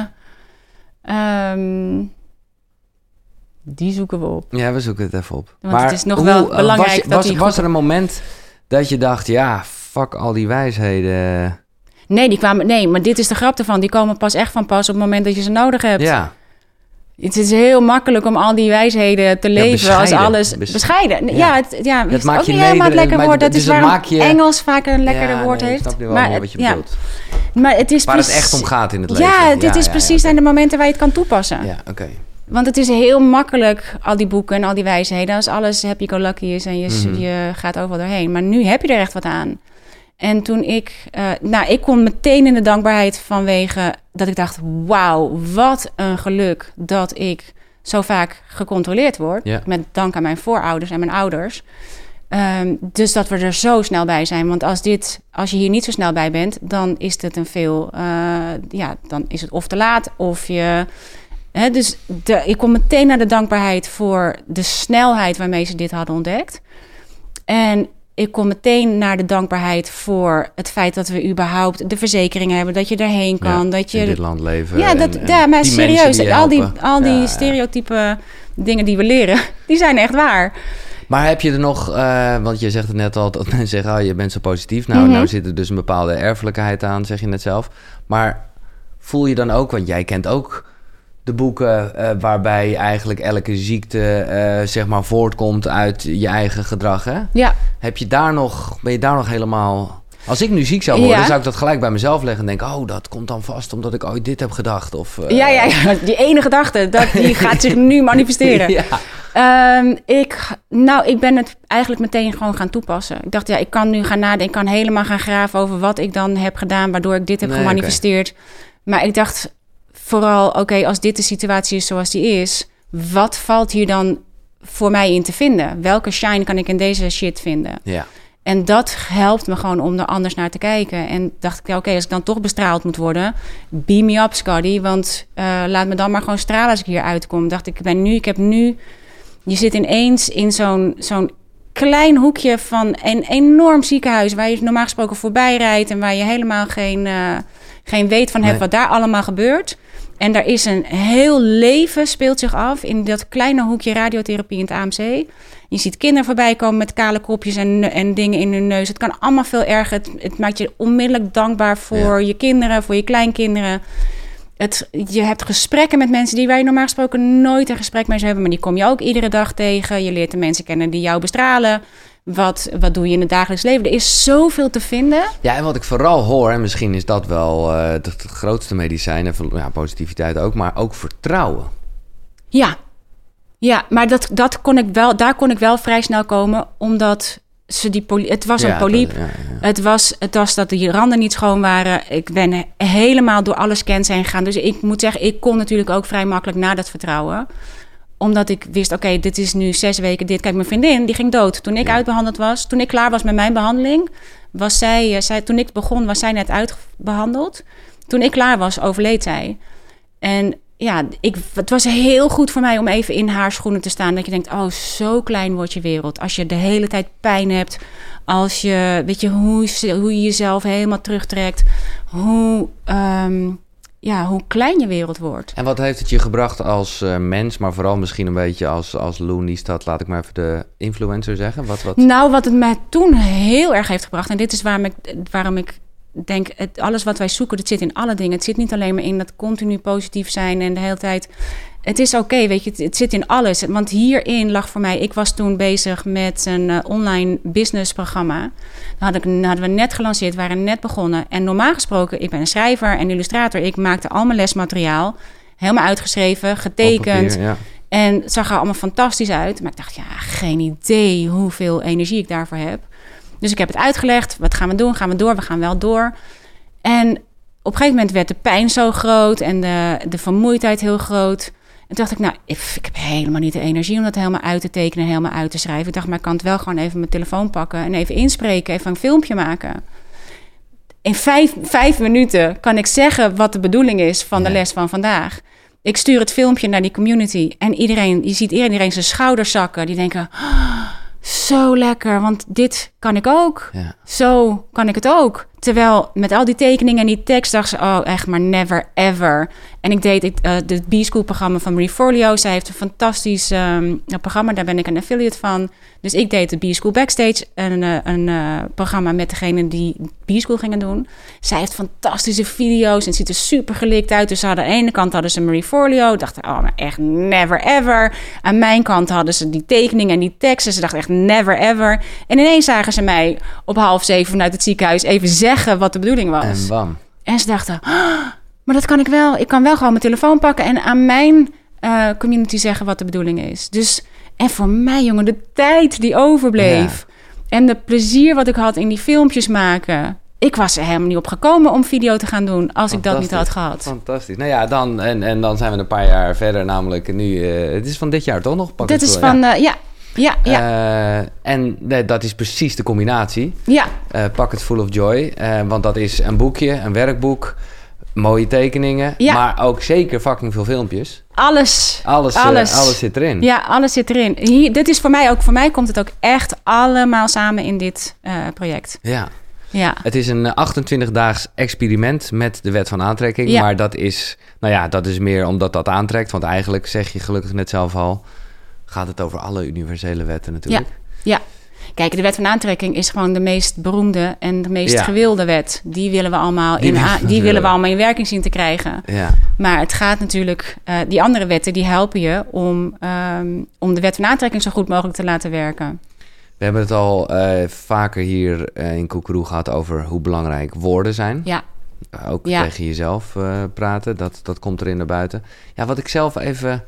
Uh, um, Die zoeken we op. Ja, we zoeken het even op. Want maar het is nog hoe, wel belangrijk was, dat was, die was goed... er een moment dat je dacht, ja, fuck al die wijsheden? Nee, die kwamen, nee, maar dit is de grap ervan. Die komen pas echt van pas op het moment dat je ze nodig hebt. Ja. Het is heel makkelijk om al die wijsheden te leven ja, als alles... Bes- bescheiden. Ja, ja, het, ja dat is maakt ook je niet helemaal het lekker maar woord. Dat dus is waarom je... Engels vaak een lekkerder ja, woord nee, heeft. Ik snap nu wel maar meer wat je ja. bedoelt. Maar het is waar precies, het echt om gaat in het leven. Ja, dit ja, is ja, precies ja, okay. zijn de momenten waar je het kan toepassen. Ja, oké. Okay. Want het is heel makkelijk, al die boeken en al die wijsheden. Als alles happy-go-lucky is en je, mm-hmm. je gaat overal doorheen. Maar nu heb je er echt wat aan. En toen ik... Uh, nou, ik kon meteen in de dankbaarheid vanwege dat ik dacht... wauw, wat een geluk dat ik zo vaak gecontroleerd word. Yeah. Met dank aan mijn voorouders en mijn ouders. Um, dus dat we er zo snel bij zijn. Want als, dit, als je hier niet zo snel bij bent... dan is het een veel... Uh, ja, dan is het of te laat of je... He, dus de, ik kom meteen naar de dankbaarheid voor de snelheid waarmee ze dit hadden ontdekt. En ik kom meteen naar de dankbaarheid voor het feit dat we überhaupt de verzekeringen hebben, dat je erheen kan. Ja, dat je in dit land leven. Ja, dat, en, en ja maar serieus, die al die, al die ja, stereotype ja. dingen die we leren, die zijn echt waar. Maar heb je er nog, uh, want je zegt het net al, dat mensen zeggen, oh, je bent zo positief. Nou, mm-hmm. nou zit er dus een bepaalde erfelijkheid aan, zeg je net zelf. Maar voel je dan ook, want jij kent ook de boeken uh, waarbij eigenlijk elke ziekte uh, zeg maar voortkomt uit je eigen gedrag, hè? Ja. Heb je daar nog, ben je daar nog helemaal... Als ik nu ziek zou worden, ja. zou ik dat gelijk bij mezelf leggen en denken, oh, dat komt dan vast omdat ik ooit dit heb gedacht. Of, uh... ja, ja, ja, die ene gedachte, dat, die gaat zich nu manifesteren. Ja. Um, ik, nou, ik ben het eigenlijk meteen gewoon gaan toepassen. Ik dacht, ja, ik kan nu gaan nadenken, ik kan helemaal gaan graven over wat ik dan heb gedaan, waardoor ik dit heb nee, gemanifesteerd. Okay. Maar ik dacht vooral, oké, okay, als dit de situatie is zoals die is, wat valt hier dan voor mij in te vinden? Welke shine kan ik in deze shit vinden? Ja. En dat helpt me gewoon om er anders naar te kijken. En dacht ik, ja, oké, okay, als ik dan toch bestraald moet worden, beam me up, Scotty. Want uh, laat me dan maar gewoon stralen als ik hier uitkom. Dacht ik, ik ben nu, ik heb nu... Je zit ineens in zo'n, zo'n klein hoekje van een enorm ziekenhuis, waar je normaal gesproken voorbij rijdt en waar je helemaal geen, uh, geen weet van hebt nee. wat daar allemaal gebeurt. En daar is een heel leven speelt zich af in dat kleine hoekje radiotherapie in het A M C. Je ziet kinderen voorbij komen met kale kopjes en, en dingen in hun neus. Het kan allemaal veel erger. Het, het maakt je onmiddellijk dankbaar voor ja. je kinderen, voor je kleinkinderen. Het, je hebt gesprekken met mensen die waar je normaal gesproken nooit een gesprek mee zou hebben. Maar die kom je ook iedere dag tegen. Je leert de mensen kennen die jou bestralen. Wat, wat doe je in het dagelijks leven? Er is zoveel te vinden. Ja, en wat ik vooral hoor, en misschien is dat wel uh, het, het grootste medicijn. En ja, positiviteit ook, maar ook vertrouwen. Ja, ja maar dat, dat kon ik wel, daar kon ik wel vrij snel komen, omdat ze die poly- het was Ja, een polyp. dat- ja, ja. Het, was, het was dat die randen niet schoon waren. Ik ben helemaal door alle scans heen gegaan. Dus ik moet zeggen, ik kon natuurlijk ook vrij makkelijk naar dat vertrouwen. Omdat ik wist, oké, okay, dit is nu zes weken dit. Kijk, mijn vriendin, die ging dood toen ik Ja. uitbehandeld was. Toen ik klaar was met mijn behandeling, was zij, uh, zij... Toen ik begon, was zij net uitbehandeld. Toen ik klaar was, overleed zij. En ja, ik, het was heel goed voor mij om even in haar schoenen te staan. Dat je denkt, oh, zo klein wordt je wereld. Als je de hele tijd pijn hebt. Als je, weet je, hoe, hoe je jezelf helemaal terugtrekt. Hoe, um, ja, hoe klein je wereld wordt. En wat heeft het je gebracht als uh, mens, maar vooral misschien een beetje als, als Lou Niestad, laat ik maar even de influencer zeggen? Wat, wat... Nou, wat het mij toen heel erg heeft gebracht, en dit is waarom ik, waarom ik denk, het, alles wat wij zoeken, dat zit in alle dingen. Het zit niet alleen maar in dat continu positief zijn en de hele tijd. Het is oké, okay, weet je, het, het zit in alles. Want hierin lag voor mij, ik was toen bezig met een uh, online businessprogramma. Dat had ik, hadden we net gelanceerd, waren net begonnen. En normaal gesproken, ik ben een schrijver en illustrator. Ik maakte al mijn lesmateriaal, helemaal uitgeschreven, getekend. Papier, ja. En het zag er allemaal fantastisch uit. Maar ik dacht, ja, geen idee hoeveel energie ik daarvoor heb. Dus ik heb het uitgelegd. Wat gaan we doen? Gaan we door? We gaan wel door. En op een gegeven moment werd de pijn zo groot en de, de vermoeidheid heel groot. En toen dacht ik, nou, ik, ik heb helemaal niet de energie om dat helemaal uit te tekenen, helemaal uit te schrijven. Ik dacht, maar ik kan het wel gewoon even mijn telefoon pakken en even inspreken, even een filmpje maken. In vijf, vijf minuten kan ik zeggen wat de bedoeling is van de Ja. les van vandaag. Ik stuur het filmpje naar die community en iedereen, je ziet iedereen zijn schouders zakken. Die denken, oh, zo lekker, want dit kan ik ook. Ja. Zo kan ik het ook. Terwijl met al die tekeningen en die tekst dacht ze, oh echt maar never ever. En ik deed uh, de B-School programma van Marie Forleo. Zij heeft een fantastisch um, programma, daar ben ik een affiliate van. Dus ik deed de B-School Backstage, een, uh, een uh, programma met degene die B-School gingen doen. Zij heeft fantastische video's en het ziet er super gelikt uit. Dus ze hadden aan de ene kant hadden ze Marie Forleo. Dachten, oh maar echt never ever. Aan mijn kant hadden ze die tekeningen en die teksten. Ze dachten echt never ever. En ineens zagen ze mij op half zeven vanuit het ziekenhuis even zeggen wat de bedoeling was. En bam. En ze dachten, oh, maar dat kan ik wel. Ik kan wel gewoon mijn telefoon pakken en aan mijn uh, community zeggen wat de bedoeling is. Dus, en voor mij, jongen, de tijd die overbleef. Ja. En de plezier wat ik had in die filmpjes maken. Ik was er helemaal niet op gekomen om video te gaan doen als ik dat niet had gehad. Fantastisch. Nou ja, dan, en, en dan zijn we een paar jaar verder. Namelijk nu, uh, het is van dit jaar toch nog? Pak dit is van, ja. Uh, ja. Ja, ja. Uh, en nee, dat is precies de combinatie. Ja. Uh, pak het Full of Joy. Uh, want dat is een boekje, een werkboek, mooie tekeningen. Ja. Maar ook zeker fucking veel filmpjes. Alles. Alles, alles. Uh, alles zit erin. Ja, alles zit erin. Hier, dit is voor mij ook, voor mij komt het ook echt allemaal samen in dit uh, project. Ja. Ja. Het is een achtentwintig-daags experiment met de wet van aantrekking. Ja. Maar dat is, nou ja, dat is meer omdat dat aantrekt. Want eigenlijk zeg je gelukkig net zelf al, gaat het over alle universele wetten natuurlijk. Ja, ja. Kijk, de wet van aantrekking is gewoon de meest beroemde en de meest ja. gewilde wet. Die willen we allemaal die in, a- die willen we allemaal in werking zien te krijgen. Ja. Maar het gaat natuurlijk, uh, die andere wetten die helpen je om, um, om de wet van aantrekking zo goed mogelijk te laten werken. We hebben het al uh, vaker hier uh, in Koekeroe gehad over hoe belangrijk woorden zijn. Ja. Uh, ook ja. tegen jezelf uh, praten, dat, dat komt erin naar buiten. Ja, wat ik zelf even...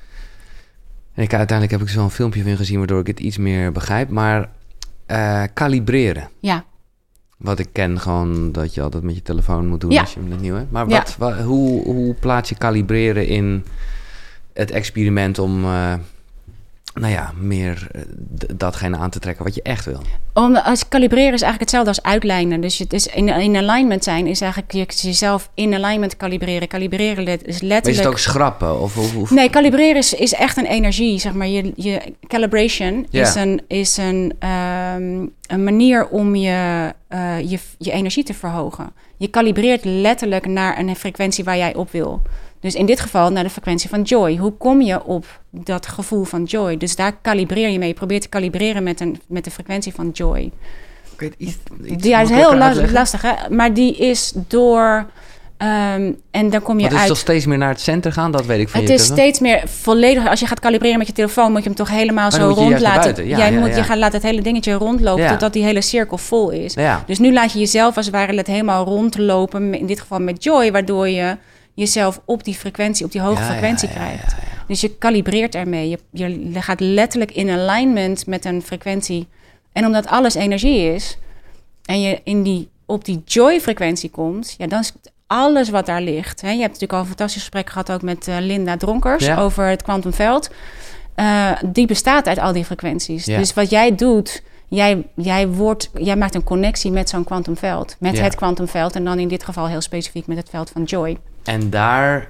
En ik, uiteindelijk heb ik zo'n filmpje van gezien waardoor ik het iets meer begrijp. Maar uh, kalibreren. Ja. Wat ik ken gewoon dat je altijd met je telefoon moet doen ja. als je hem net nieuw hebt. Maar wat, ja. wat, hoe, hoe plaats je kalibreren in het experiment om... Uh, nou ja, meer d- datgene aan te trekken wat je echt wil. Om, als kalibreren is eigenlijk hetzelfde als uitlijnen. Dus het is in, in alignment zijn is eigenlijk je, jezelf in alignment kalibreren. Kalibreren is letterlijk... Maar is het ook schrappen? Of, of, of... Nee, kalibreren is, is echt een energie. Zeg maar. je, je calibration yeah. is, een, is een, um, een manier om je, uh, je, je energie te verhogen. Je kalibreert letterlijk naar een frequentie waar jij op wil. Dus in dit geval naar de frequentie van joy. Hoe kom je op dat gevoel van joy? Dus daar kalibreer je mee. Je probeert te kalibreren met, een, met de frequentie van joy. Okay, iets, iets ja, dat is heel la- lastig, hè? Maar die is door... Um, en dan kom je uit... Het is uit... toch steeds meer naar het center gaan? Dat weet ik van het je. Het is steeds meer volledig... Als je gaat kalibreren met je telefoon... moet je hem toch helemaal maar zo rond laten. Ja, Jij ja, moet, ja. Je gaat laten het hele dingetje rondlopen... Ja. totdat die hele cirkel vol is. Ja. Dus nu laat je jezelf als het ware het helemaal rondlopen... in dit geval met joy... waardoor je jezelf op die frequentie, op die hoge ja, frequentie ja, ja, krijgt. Ja, ja. Dus je kalibreert ermee. Je, je gaat letterlijk in alignment met een frequentie. En omdat alles energie is en je in die, op die joy-frequentie komt, ja, dan is alles wat daar ligt. Hè? Je hebt natuurlijk al een fantastisch gesprek gehad ook met uh, Linda Dronkers ja. over het kwantumveld. Uh, die bestaat uit al die frequenties. Ja. Dus wat jij doet, jij, jij, wordt, jij maakt een connectie met zo'n kwantumveld. Met ja. het kwantumveld en dan in dit geval heel specifiek met het veld van joy. En daar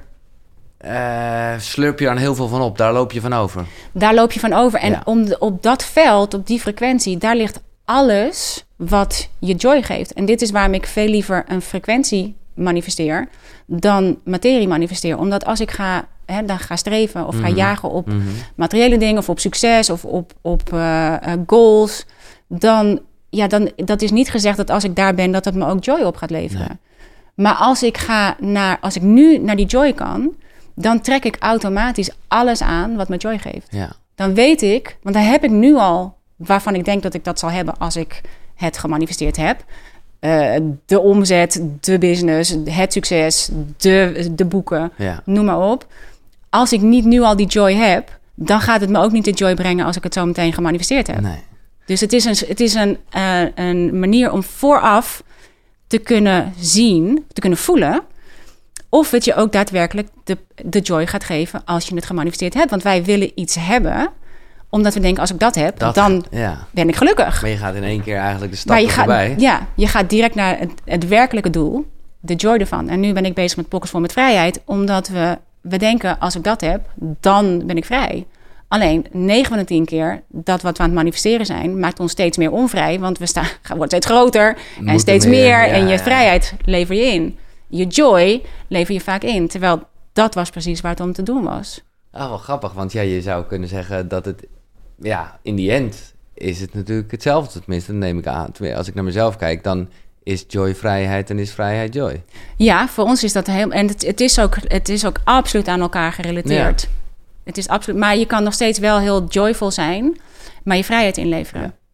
uh, slurp je dan heel veel van op. Daar loop je van over. Daar loop je van over. En ja. om de, op dat veld, op die frequentie, daar ligt alles wat je joy geeft. En dit is waarom ik veel liever een frequentie manifesteer dan materie manifesteer. Omdat als ik ga, hè, dan ga streven of mm-hmm. ga jagen op mm-hmm. materiële dingen of op succes of op, op uh, uh, goals, dan, ja, dan, dat is niet gezegd dat als ik daar ben, dat het me ook joy op gaat leveren. Nee. Maar als ik ga naar, als ik nu naar die joy kan, dan trek ik automatisch alles aan wat me joy geeft. Ja. Dan weet ik, want dan heb ik nu al, waarvan ik denk dat ik dat zal hebben als ik het gemanifesteerd heb. Uh, de omzet, de business, het succes, de, de boeken, ja. noem maar op. Als ik niet nu al die joy heb, dan gaat het me ook niet de joy brengen als ik het zo meteen gemanifesteerd heb. Nee. Dus het is, een, het is een, uh, een manier om vooraf te kunnen zien, te kunnen voelen, of het je ook daadwerkelijk de, de joy gaat geven als je het gemanifesteerd hebt. Want wij willen iets hebben, omdat we denken, als ik dat heb, dat, dan ja. ben ik gelukkig. Maar je gaat in één keer eigenlijk de stap voorbij. Ja, je gaat direct naar het, het werkelijke doel, de joy ervan. En nu ben ik bezig met Pockets Vol met Vrijheid, omdat we, we denken, als ik dat heb, dan ben ik vrij. Alleen negen van de tien keer dat wat we aan het manifesteren zijn, maakt ons steeds meer onvrij. Want we staan, worden steeds groter en Moet steeds meer. meer ja, en je ja. vrijheid lever je in. Je joy lever je vaak in. Terwijl dat was precies waar het om te doen was. Ah, wel grappig, want ja, je zou kunnen zeggen dat het, ja, in die end is het natuurlijk hetzelfde. Tenminste, dat neem ik aan. Als ik naar mezelf kijk, dan is joy vrijheid en is vrijheid joy. Ja, voor ons is dat heel... En het, het, is, ook, het is ook absoluut aan elkaar gerelateerd. Ja. Het is absoluut... Maar je kan nog steeds wel heel joyful zijn, maar je vrijheid inleveren. Ja.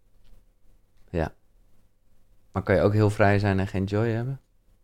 ja. Maar kan je ook heel vrij zijn en geen joy hebben?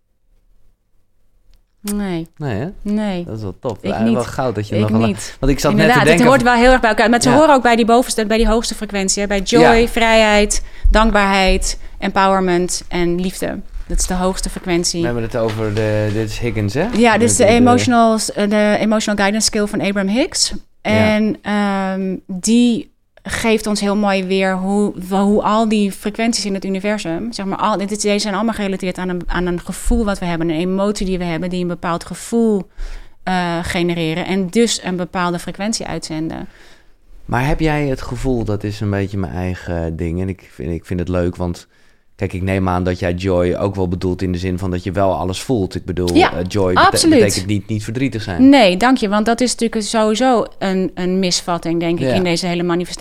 Nee. Nee, hè? Nee. Dat is wel top. Ik ja, niet. Wel goud dat je ik nog wel... niet. Want ik zat Inderdaad, net te denken... het hoort wel heel erg bij elkaar. Maar ze ja. horen ook bij die bovenste, bij die hoogste frequentie. Hè? Bij joy, ja. vrijheid, dankbaarheid, empowerment en liefde. Dat is de hoogste frequentie. We hebben het over de... Dit is Higgins, hè? Ja, dit is de, de, emotional, de emotional guidance skill van Abraham Hicks. En ja. um, die geeft ons heel mooi weer hoe, hoe al die frequenties in het universum, zeg maar, al, dit, deze zijn allemaal gerelateerd aan een, aan een gevoel wat we hebben, een emotie die we hebben, die een bepaald gevoel uh, genereren en dus een bepaalde frequentie uitzenden. Maar heb jij het gevoel, dat is een beetje mijn eigen ding en ik vind, ik vind het leuk, want kijk, ik neem aan dat jij joy ook wel bedoelt in de zin van dat je wel alles voelt. Ik bedoel, ja, uh, joy bete- betekent niet, niet verdrietig zijn. Nee, dank je. Want dat is natuurlijk sowieso een, een misvatting, denk ik, ja. in deze hele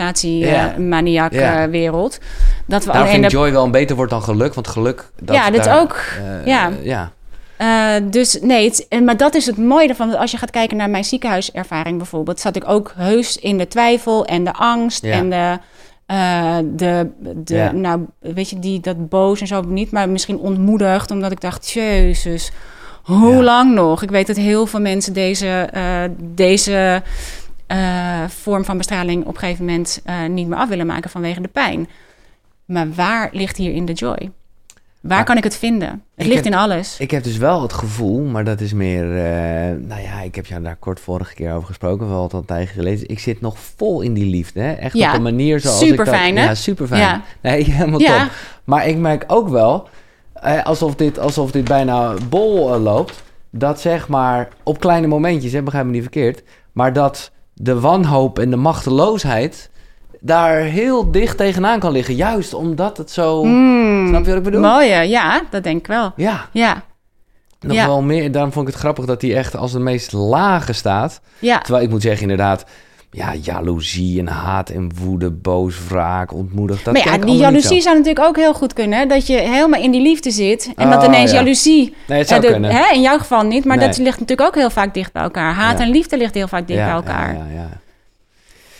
manifestatie-maniak-wereld. Ja. Uh, dat we Daar alleen vind de... joy wel een beter wordt dan geluk, want geluk... Dat ja, dit daar, ook. Uh, ja. Uh, ja. Uh, dus nee, het, maar dat is het mooie ervan. Als je gaat kijken naar mijn ziekenhuiservaring bijvoorbeeld, zat ik ook heus in de twijfel en de angst ja. en de... Uh, de, de ja. nou, weet je, die, dat boos en zo niet, maar misschien ontmoedigd, omdat ik dacht, jezus, hoe ja. lang nog? Ik weet dat heel veel mensen deze, uh, deze uh, vorm van bestraling op een gegeven moment uh, niet meer af willen maken vanwege de pijn. Maar waar ligt hier in de joy? Waar maar, kan ik het vinden? Het ligt heb, in alles. Ik heb dus wel het gevoel, maar dat is meer... Uh, nou ja, ik heb jou daar kort vorige keer over gesproken. Wel al een tijdje geleden. Ik zit nog vol in die liefde. Hè? Echt ja, op een manier zoals super ik dat... Fijn, hè? Ja, super fijn. Ja. Nee, helemaal ja. top. Maar ik merk ook wel, uh, alsof, dit, alsof dit bijna bol uh, loopt... dat zeg maar op kleine momentjes, hè, begrijp me niet verkeerd... maar dat de wanhoop en de machteloosheid... daar heel dicht tegenaan kan liggen. Juist omdat het zo... Mm, snap je wat ik bedoel? Mooi, ja. Dat denk ik wel. Ja. Ja. Nog ja. wel meer. Daarom vond ik het grappig dat hij echt als de meest lage staat. Ja. Terwijl ik moet zeggen inderdaad... Ja, jaloezie en haat en woede, boos, wraak, ontmoedigd. Dat maar ja, die jaloezie zou natuurlijk ook heel goed kunnen. Hè? Dat je helemaal in die liefde zit. En oh, dat ineens ja. jaloezie... Nee, het zou uh, de, kunnen. Hè? In jouw geval niet. Maar nee. dat ligt natuurlijk ook heel vaak dicht bij elkaar. Haat ja. en liefde ligt heel vaak dicht ja, bij elkaar. Ja, ja, ja.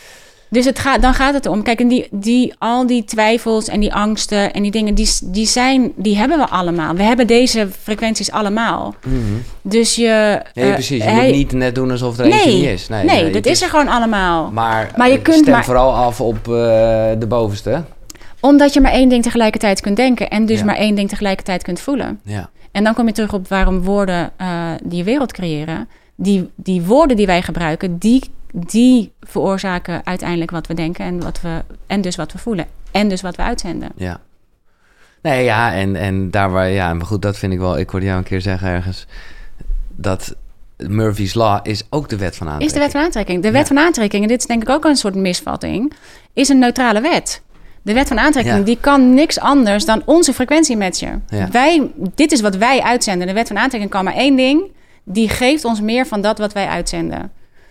Dus het gaat, dan gaat het om. Kijk, en die, die, al die twijfels en die angsten en die dingen, die, die, zijn, die hebben we allemaal. We hebben deze frequenties allemaal. Mm-hmm. Dus je... Nee, uh, precies. Je hij, moet niet net doen alsof er nee, eentje niet is. Nee, nee, nee dat is, is er gewoon allemaal. Maar, maar je kunt stem maar, vooral af op uh, de bovenste. Omdat je maar één ding tegelijkertijd kunt denken en dus ja. maar één ding tegelijkertijd kunt voelen. Ja. En dan kom je terug op waarom woorden uh, die wereld creëren. Die, die woorden die wij gebruiken, die, die veroorzaken uiteindelijk wat we denken en, wat we, en dus wat we voelen. En dus wat we uitzenden. Ja. Nee, ja, en, en daar waar, ja, maar goed, dat vind ik wel. Ik hoorde jou een keer zeggen ergens dat Murphy's Law is ook de wet van aantrekking. Is de wet van aantrekking. De wet ja. van aantrekking, en dit is denk ik ook een soort misvatting, is een neutrale wet. De wet van aantrekking, ja. die kan niks anders dan onze frequentie matchen. Ja. Wij, dit is wat wij uitzenden. De wet van aantrekking kan maar één ding. Die geeft ons meer van dat wat wij uitzenden.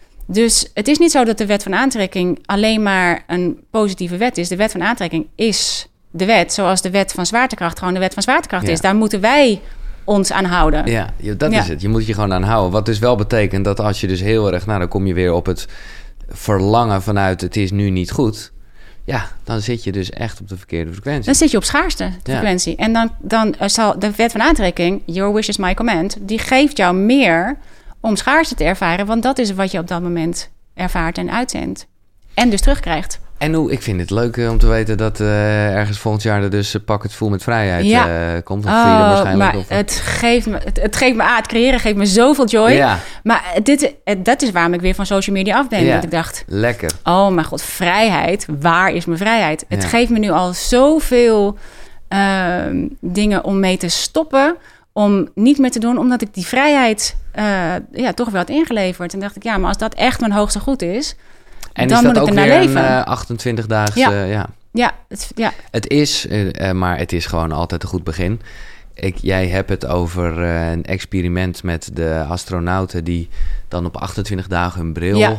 Dus het is niet zo dat de wet van aantrekking alleen maar een positieve wet is. De wet van aantrekking is de wet, zoals de wet van zwaartekracht gewoon de wet van zwaartekracht ja. is. Daar moeten wij ons aan houden. Ja, dat ja. is het. Je moet je gewoon aan houden. Wat dus wel betekent dat als je dus heel erg... Nou, dan kom je weer op het verlangen vanuit het is nu niet goed. Ja, dan zit je dus echt op de verkeerde frequentie. Dan zit je op schaarste frequentie. Ja. En dan, dan zal de wet van aantrekking, your wish is my command, die geeft jou meer om schaarste te ervaren, want dat is wat je op dat moment ervaart en uitzendt. En dus terugkrijgt. En hoe, ik vind het leuk uh, om te weten dat uh, ergens volgend jaar er dus uh, Pak het Vol met Vrijheid ja. uh, komt. Of oh, waarschijnlijk. Maar of, het, geeft me, het, het geeft me aan, het creëren geeft me zoveel joy. Ja. Maar dit, dat is waarom ik weer van social media af ben. Ja. Dat ik dacht, lekker. Oh mijn god, vrijheid. Waar is mijn vrijheid? Het ja. geeft me nu al zoveel uh, dingen om mee te stoppen. Om niet meer te doen, omdat ik die vrijheid uh, ja, toch wel had ingeleverd. En dacht ik, ja, maar als dat echt mijn hoogste goed is, en dan is dat moet ik ook ernaar weer leven. Een uh, achtentwintig daagse, ja. Uh, ja. Ja, het, ja. Het is, uh, maar het is gewoon altijd een goed begin. Ik, jij hebt het over uh, een experiment met de astronauten die dan op achtentwintig dagen hun bril... Ja.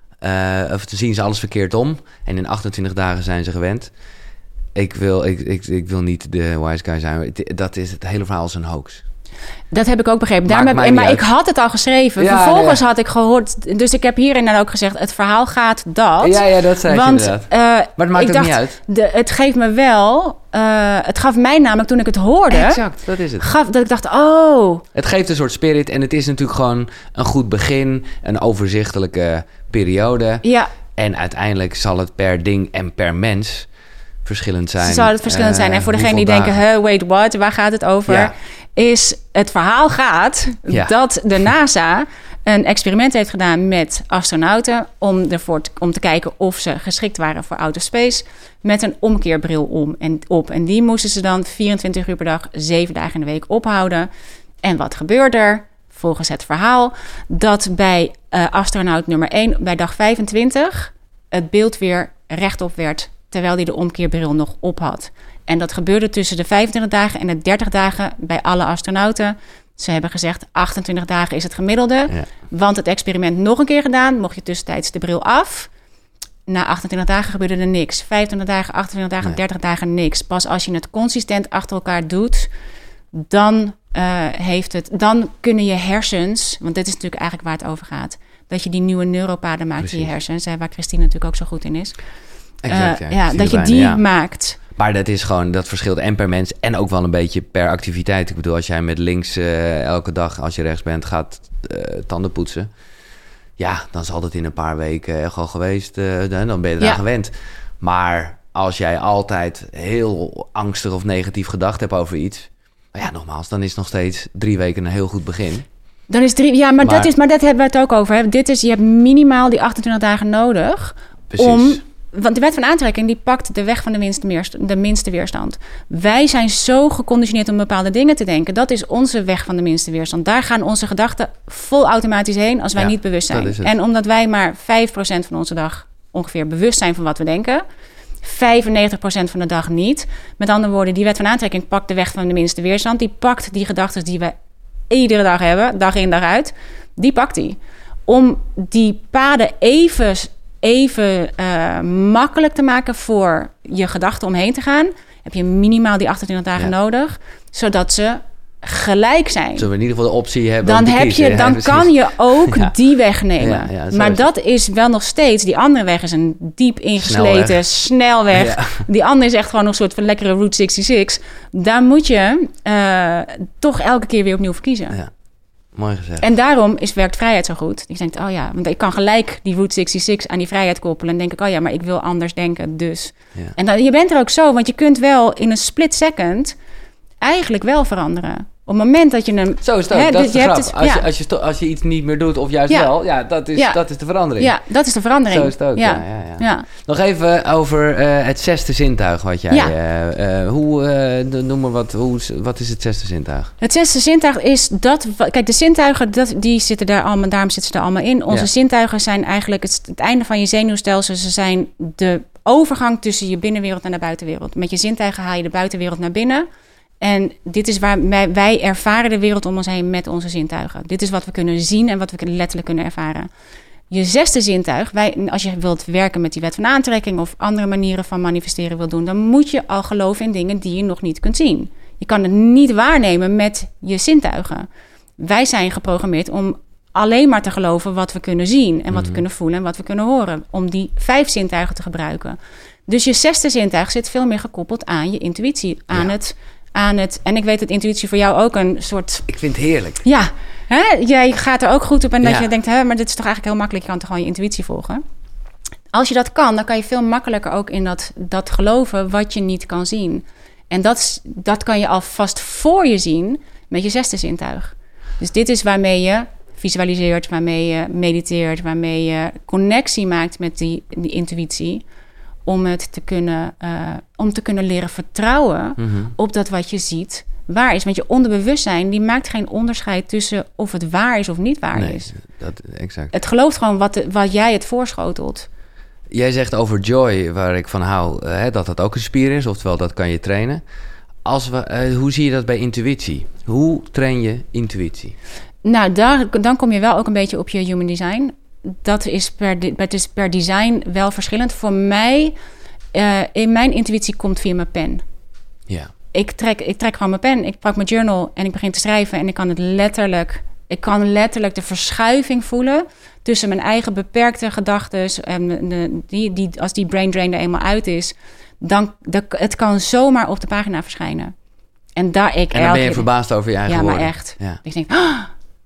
Uh, of zien ze alles verkeerd om. En in achtentwintig dagen zijn ze gewend. Ik wil, ik, ik, ik wil niet de wise guy zijn. Dat is het hele verhaal is een hoax. Dat heb ik ook begrepen. Daarom heb, maar uit. ik had het al geschreven. Ja, Vervolgens ja. had ik gehoord... Dus ik heb hierin dan ook gezegd... het verhaal gaat dat. Ja, ja dat zei want, je inderdaad. Uh, maar het maakt ik ook dacht, niet uit. De, het geeft me wel... Uh, het gaf mij namelijk toen ik het hoorde... Exact, dat is het. Gaf, dat ik dacht, oh... Het geeft een soort spirit. En het is natuurlijk gewoon een goed begin. Een overzichtelijke periode. Ja. En uiteindelijk zal het per ding en per mens... verschillend zijn. Zal het verschillend uh, zijn. En voor degenen die dagen. denken... Huh, wait, what? Waar gaat het over? Ja. Is het verhaal gaat ja. dat de NASA een experiment heeft gedaan met astronauten om, ervoor te, om te kijken of ze geschikt waren voor outer space met een omkeerbril om en op. En die moesten ze dan vierentwintig uur per dag, zeven dagen in de week ophouden. En wat gebeurde er? Volgens het verhaal dat bij uh, astronaut nummer één, bij dag vijfentwintig, het beeld weer rechtop werd terwijl hij de omkeerbril nog op had. En dat gebeurde tussen de vijfentwintig dagen en de dertig dagen bij alle astronauten. Ze hebben gezegd, achtentwintig dagen is het gemiddelde. Ja. Want het experiment nog een keer gedaan, mocht je tussentijds de bril af. Na achtentwintig dagen gebeurde er niks. vijfentwintig dagen, achtentwintig dagen, nee. dertig dagen niks. Pas als je het consistent achter elkaar doet, dan, uh, heeft het, dan kunnen je hersens... Want dit is natuurlijk eigenlijk waar het over gaat. Dat je die nieuwe neuropaden maakt Precies. in je hersens. Waar Christine natuurlijk ook zo goed in is. Exact, uh, ja. ja, dat je die ja. maakt... Maar dat is gewoon, dat verschilt en per mens en ook wel een beetje per activiteit. Ik bedoel, als jij met links uh, elke dag, als je rechts bent, gaat uh, tanden poetsen. Ja, dan zal dat in een paar weken echt al geweest. Uh, dan ben je eraan ja. gewend. Maar als jij altijd heel angstig of negatief gedacht hebt over iets. Ja, nogmaals, dan is nog steeds drie weken een heel goed begin. Dan is drie, ja, maar, maar, dat, is, maar dat hebben we het ook over. Hè. Dit is, je hebt minimaal die achtentwintig dagen nodig Precies. om... Want de wet van aantrekking die pakt de weg van de minste, weerstand, de minste weerstand. Wij zijn zo geconditioneerd om bepaalde dingen te denken. Dat is onze weg van de minste weerstand. Daar gaan onze gedachten vol automatisch heen als wij ja, niet bewust zijn. En omdat wij maar vijf procent van onze dag ongeveer bewust zijn van wat we denken... vijfennegentig procent van de dag niet. Met andere woorden, die wet van aantrekking pakt de weg van de minste weerstand. Die pakt die gedachten die we iedere dag hebben, dag in dag uit. Die pakt die. Om die paden even... even uh, makkelijk te maken voor je gedachten omheen te gaan... heb je minimaal die achtentwintig dagen ja. nodig... zodat ze gelijk zijn. Zullen we in ieder geval de optie hebben Dan, om te heb kiezen. je, dan ja, kan je ook ja. die weg nemen. Ja, ja, maar is dat het. is wel nog steeds... Die andere weg is een diep ingesleten snelweg. snelweg. Ja. Die andere is echt gewoon nog een soort van lekkere Route zesenzestig. Daar moet je uh, toch elke keer weer opnieuw voor kiezen. Ja. Mooi gezegd. En daarom is werkt vrijheid zo goed. Ik denk, oh ja, want ik kan gelijk die Route zesenzestig aan die vrijheid koppelen. En denk ik, oh ja, maar ik wil anders denken, dus. Ja. En dan, je bent er ook zo, want je kunt wel in een split second eigenlijk wel veranderen. Op het moment dat je hem... Zo is het ook, hè, dat is de grap. Het, als, ja. je, als, je, als je iets niet meer doet of juist ja. wel, ja dat, is, ja. dat is de verandering. Ja, dat is de verandering. Zo is het ook, ja. ja, ja, ja. ja. Nog even over uh, het zesde zintuig wat jij... Ja. Uh, uh, hoe, uh, noem maar wat, hoe, wat is het zesde zintuig? Het zesde zintuig is dat... Kijk, de zintuigen, dat, die zitten daar allemaal, daarom zitten ze er allemaal in. Onze ja. zintuigen zijn eigenlijk het, het einde van je zenuwstelsel. Ze zijn de overgang tussen je binnenwereld en de buitenwereld. Met je zintuigen haal je de buitenwereld naar binnen... En dit is waar wij, wij ervaren de wereld om ons heen met onze zintuigen. Dit is wat we kunnen zien en wat we letterlijk kunnen ervaren. Je zesde zintuig, wij, als je wilt werken met die wet van aantrekking... of andere manieren van manifesteren wil doen... dan moet je al geloven in dingen die je nog niet kunt zien. Je kan het niet waarnemen met je zintuigen. Wij zijn geprogrammeerd om alleen maar te geloven wat we kunnen zien... en wat mm-hmm. we kunnen voelen en wat we kunnen horen. Om die vijf zintuigen te gebruiken. Dus je zesde zintuig zit veel meer gekoppeld aan je intuïtie, aan ja. het... aan het... En ik weet dat intuïtie voor jou ook een soort... Ik vind het heerlijk. Ja, hè? Jij gaat er ook goed op en dat ja. je denkt... Hè, maar dit is toch eigenlijk heel makkelijk. Je kan toch gewoon je intuïtie volgen. Als je dat kan, dan kan je veel makkelijker ook in dat, dat geloven... wat je niet kan zien. En dat, dat kan je alvast voor je zien met je zesde zintuig. Dus dit is waarmee je visualiseert, waarmee je mediteert... waarmee je connectie maakt met die, die intuïtie... om het te kunnen, uh, om te kunnen leren vertrouwen mm-hmm. op dat wat je ziet waar is. Want je onderbewustzijn, die maakt geen onderscheid tussen of het waar is of niet waar nee, is. Dat, exact. Het gelooft gewoon wat, wat jij het voorschotelt. Jij zegt over joy, waar ik van hou, uh, dat dat ook een spier is, oftewel dat kan je trainen. Als we, uh, hoe zie je dat bij intuïtie? Hoe train je intuïtie? Nou, daar, dan kom je wel ook een beetje op je human design. Dat is per, het is per design wel verschillend. Voor mij, uh, in mijn intuïtie komt via mijn pen. Ja. Ik trek, ik trek gewoon mijn pen, ik pak mijn journal en ik begin te schrijven. En ik kan het letterlijk, ik kan letterlijk de verschuiving voelen tussen mijn eigen beperkte gedachten. En de, die, die, als die brain drain er eenmaal uit is, dan dat, het kan zomaar op de pagina verschijnen. En daar ik. En dan ben je verbaasd over je eigen ja, woorden. Maar echt. Ja. Ik denk, oh,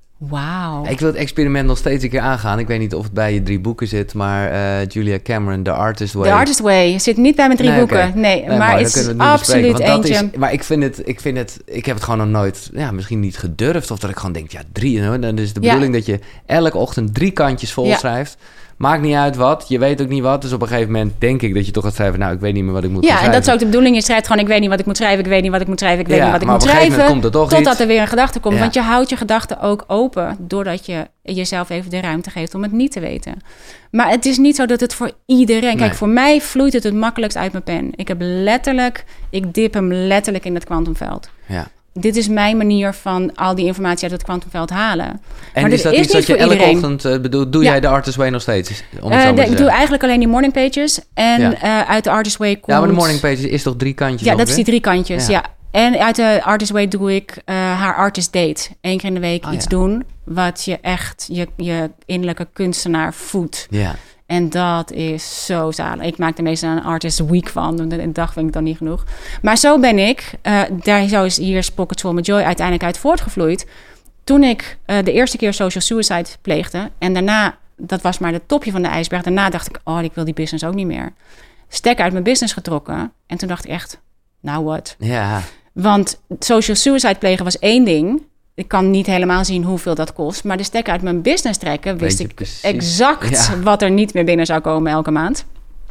wauw. Ik wil het experiment nog steeds een keer aangaan. Ik weet niet of het bij je drie boeken zit, maar uh, Julia Cameron, The Artist Way. The Artist Way zit niet bij mijn drie nee, boeken. Okay. Nee, nee, maar het is absoluut eentje. Is, maar ik vind, het, ik vind het, ik heb het gewoon nog nooit, ja, misschien niet gedurfd. Of dat ik gewoon denk, ja, drie. Nou, dan is de bedoeling ja. dat je elke ochtend drie kantjes vol ja. schrijft. Maakt niet uit wat, je weet ook niet wat. Dus op een gegeven moment denk ik dat je toch gaat schrijven... nou, ik weet niet meer wat ik moet ja, schrijven. Ja, en dat is ook de bedoeling. Je schrijft gewoon, ik weet niet wat ik moet schrijven... ik weet niet wat ik moet schrijven, ik weet ja, niet wat ik moet schrijven... komt er toch totdat iets. er weer een gedachte komt. Ja. Want je houdt je gedachten ook open... doordat je jezelf even de ruimte geeft om het niet te weten. Maar het is niet zo dat het voor iedereen... Nee. Kijk, voor mij vloeit het het makkelijkst uit mijn pen. Ik heb letterlijk... ik dip hem letterlijk in het kwantumveld. Ja. Dit is mijn manier van al die informatie uit het kwantumveld halen. En maar is dat is iets dat je elke iedereen. ochtend uh, bedoelt? Doe ja. jij de Artist Way nog steeds? Om uh, de, ik doe eigenlijk alleen die morning pages. En ja. uh, uit de Artist Way komt... Ja, maar de morning pages is toch drie kantjes? Ja, dat is die drie kantjes, ja. ja. En uit de Artist Way doe ik uh, haar artist date. Eén keer in de week oh, iets ja. doen... wat je echt je, je innerlijke kunstenaar voedt. Ja. En dat is zo zalig. Ik maak er meestal een artist week van. Een dag vind ik dan niet genoeg. Maar zo ben ik. Uh, daar zo is hier Pockets Full of Joy uiteindelijk uit voortgevloeid. Toen ik uh, de eerste keer social suicide pleegde. En daarna, dat was maar het topje van de ijsberg. Daarna dacht ik, oh, ik wil die business ook niet meer. Stekker uit mijn business getrokken. En toen dacht ik echt, nou what? Ja. Want social suicide plegen was één ding... Ik kan niet helemaal zien hoeveel dat kost. Maar de stekker uit mijn business trekken... wist ik precies. exact ja. wat er niet meer binnen zou komen elke maand.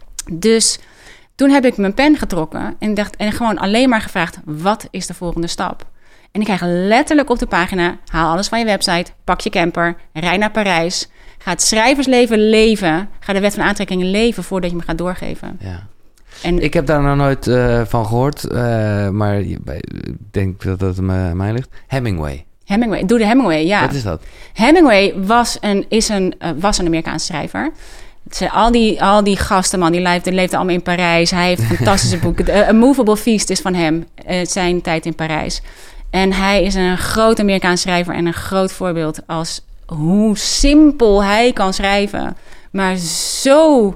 Dus toen heb ik mijn pen getrokken... en, dacht, en gewoon alleen maar gevraagd... wat is de volgende stap? En ik krijg letterlijk op de pagina... haal alles van je website, pak je camper... rij naar Parijs... ga het schrijversleven leven... ga de wet van aantrekking leven... voordat je me gaat doorgeven. Ja. En, ik heb daar nog nooit uh, van gehoord... Uh, maar ik denk dat dat aan mij ligt. Hemingway. Hemingway, doe de Hemingway, ja. Wat is dat? Hemingway was een, is een, uh, was een Amerikaanse schrijver. Ze, al, die, al die gasten, man, die leefden, leefden allemaal in Parijs. Hij heeft fantastische boeken. A Movable Feast is van hem, uh, zijn tijd in Parijs. En hij is een groot Amerikaans schrijver en een groot voorbeeld als hoe simpel hij kan schrijven. Maar zo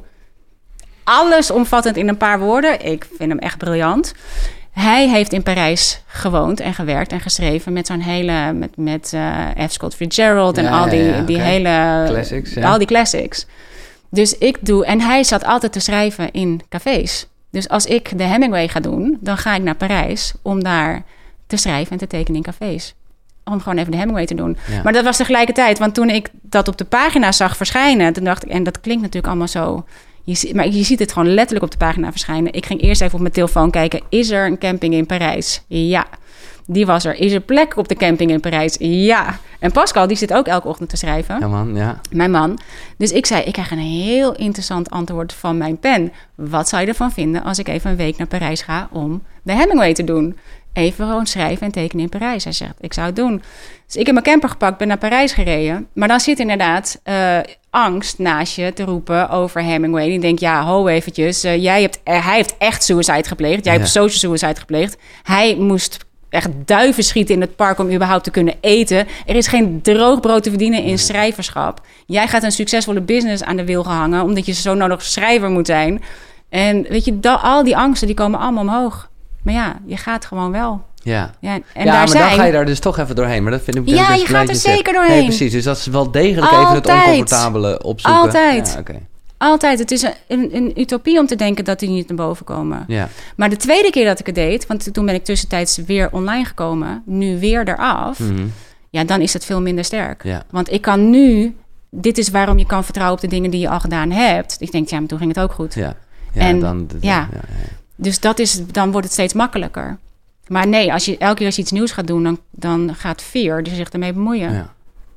allesomvattend in een paar woorden. Ik vind hem echt briljant. Hij heeft in Parijs gewoond en gewerkt en geschreven met zo'n hele... met, met uh, F. Scott Fitzgerald en ja, al die, ja, ja, die okay. hele... Classics, ja. Al die classics. Dus ik doe... En hij zat altijd te schrijven in cafés. Dus als ik de Hemingway ga doen, dan ga ik naar Parijs om daar te schrijven en te tekenen in cafés. Om gewoon even de Hemingway te doen. Ja. Maar dat was tegelijkertijd, want toen ik dat op de pagina zag verschijnen, toen dacht ik, en dat klinkt natuurlijk allemaal zo... Je, maar je ziet het gewoon letterlijk op de pagina verschijnen. Ik ging eerst even op mijn telefoon kijken. Is er een camping in Parijs? Ja, die was er. Is er plek op de camping in Parijs? Ja. En Pascal, die zit ook elke ochtend te schrijven. Ja, man, ja. Mijn man. Dus ik zei, ik krijg een heel interessant antwoord van mijn pen. Wat zou je ervan vinden als ik even een week naar Parijs ga om de Hemingway te doen? Even gewoon schrijven en tekenen in Parijs. Hij zegt, ik zou het doen. Dus ik heb mijn camper gepakt, ben naar Parijs gereden. Maar dan zit inderdaad uh, angst naast je te roepen over Hemingway. Die denkt, ja, ho eventjes. Uh, jij hebt, uh, hij heeft echt suicide gepleegd. Jij ja. hebt social suicide gepleegd. Hij moest echt duiven schieten in het park om überhaupt te kunnen eten. Er is geen droog brood te verdienen in schrijverschap. Jij gaat een succesvolle business aan de wil gehangen, omdat je zo nodig schrijver moet zijn. En weet je, da- al die angsten die komen allemaal omhoog. Maar ja, je gaat gewoon wel. Ja, ja, en ja daar maar zijn... dan ga je daar dus toch even doorheen. Maar dat vind ik ja, best je gaat er zeker doorheen. Nee, precies. Dus dat is wel degelijk Altijd. even het oncomfortabele opzoeken. Altijd. Ja, okay. Altijd. Het is een, een, een utopie om te denken dat die niet naar boven komen. Ja. Maar de tweede keer dat ik het deed, want toen ben ik tussentijds weer online gekomen, nu weer eraf, mm-hmm. ja, dan is het veel minder sterk. Ja. Want ik kan nu, dit is waarom je kan vertrouwen op de dingen die je al gedaan hebt. Ik denk, ja, maar toen ging het ook goed. Ja. Ja, en, dan, dan, ja. ja, ja. Dus dat is, dan wordt het steeds makkelijker. Maar nee, als je elke keer als je iets nieuws gaat doen, dan, dan gaat fear die zich ermee bemoeien. Ja.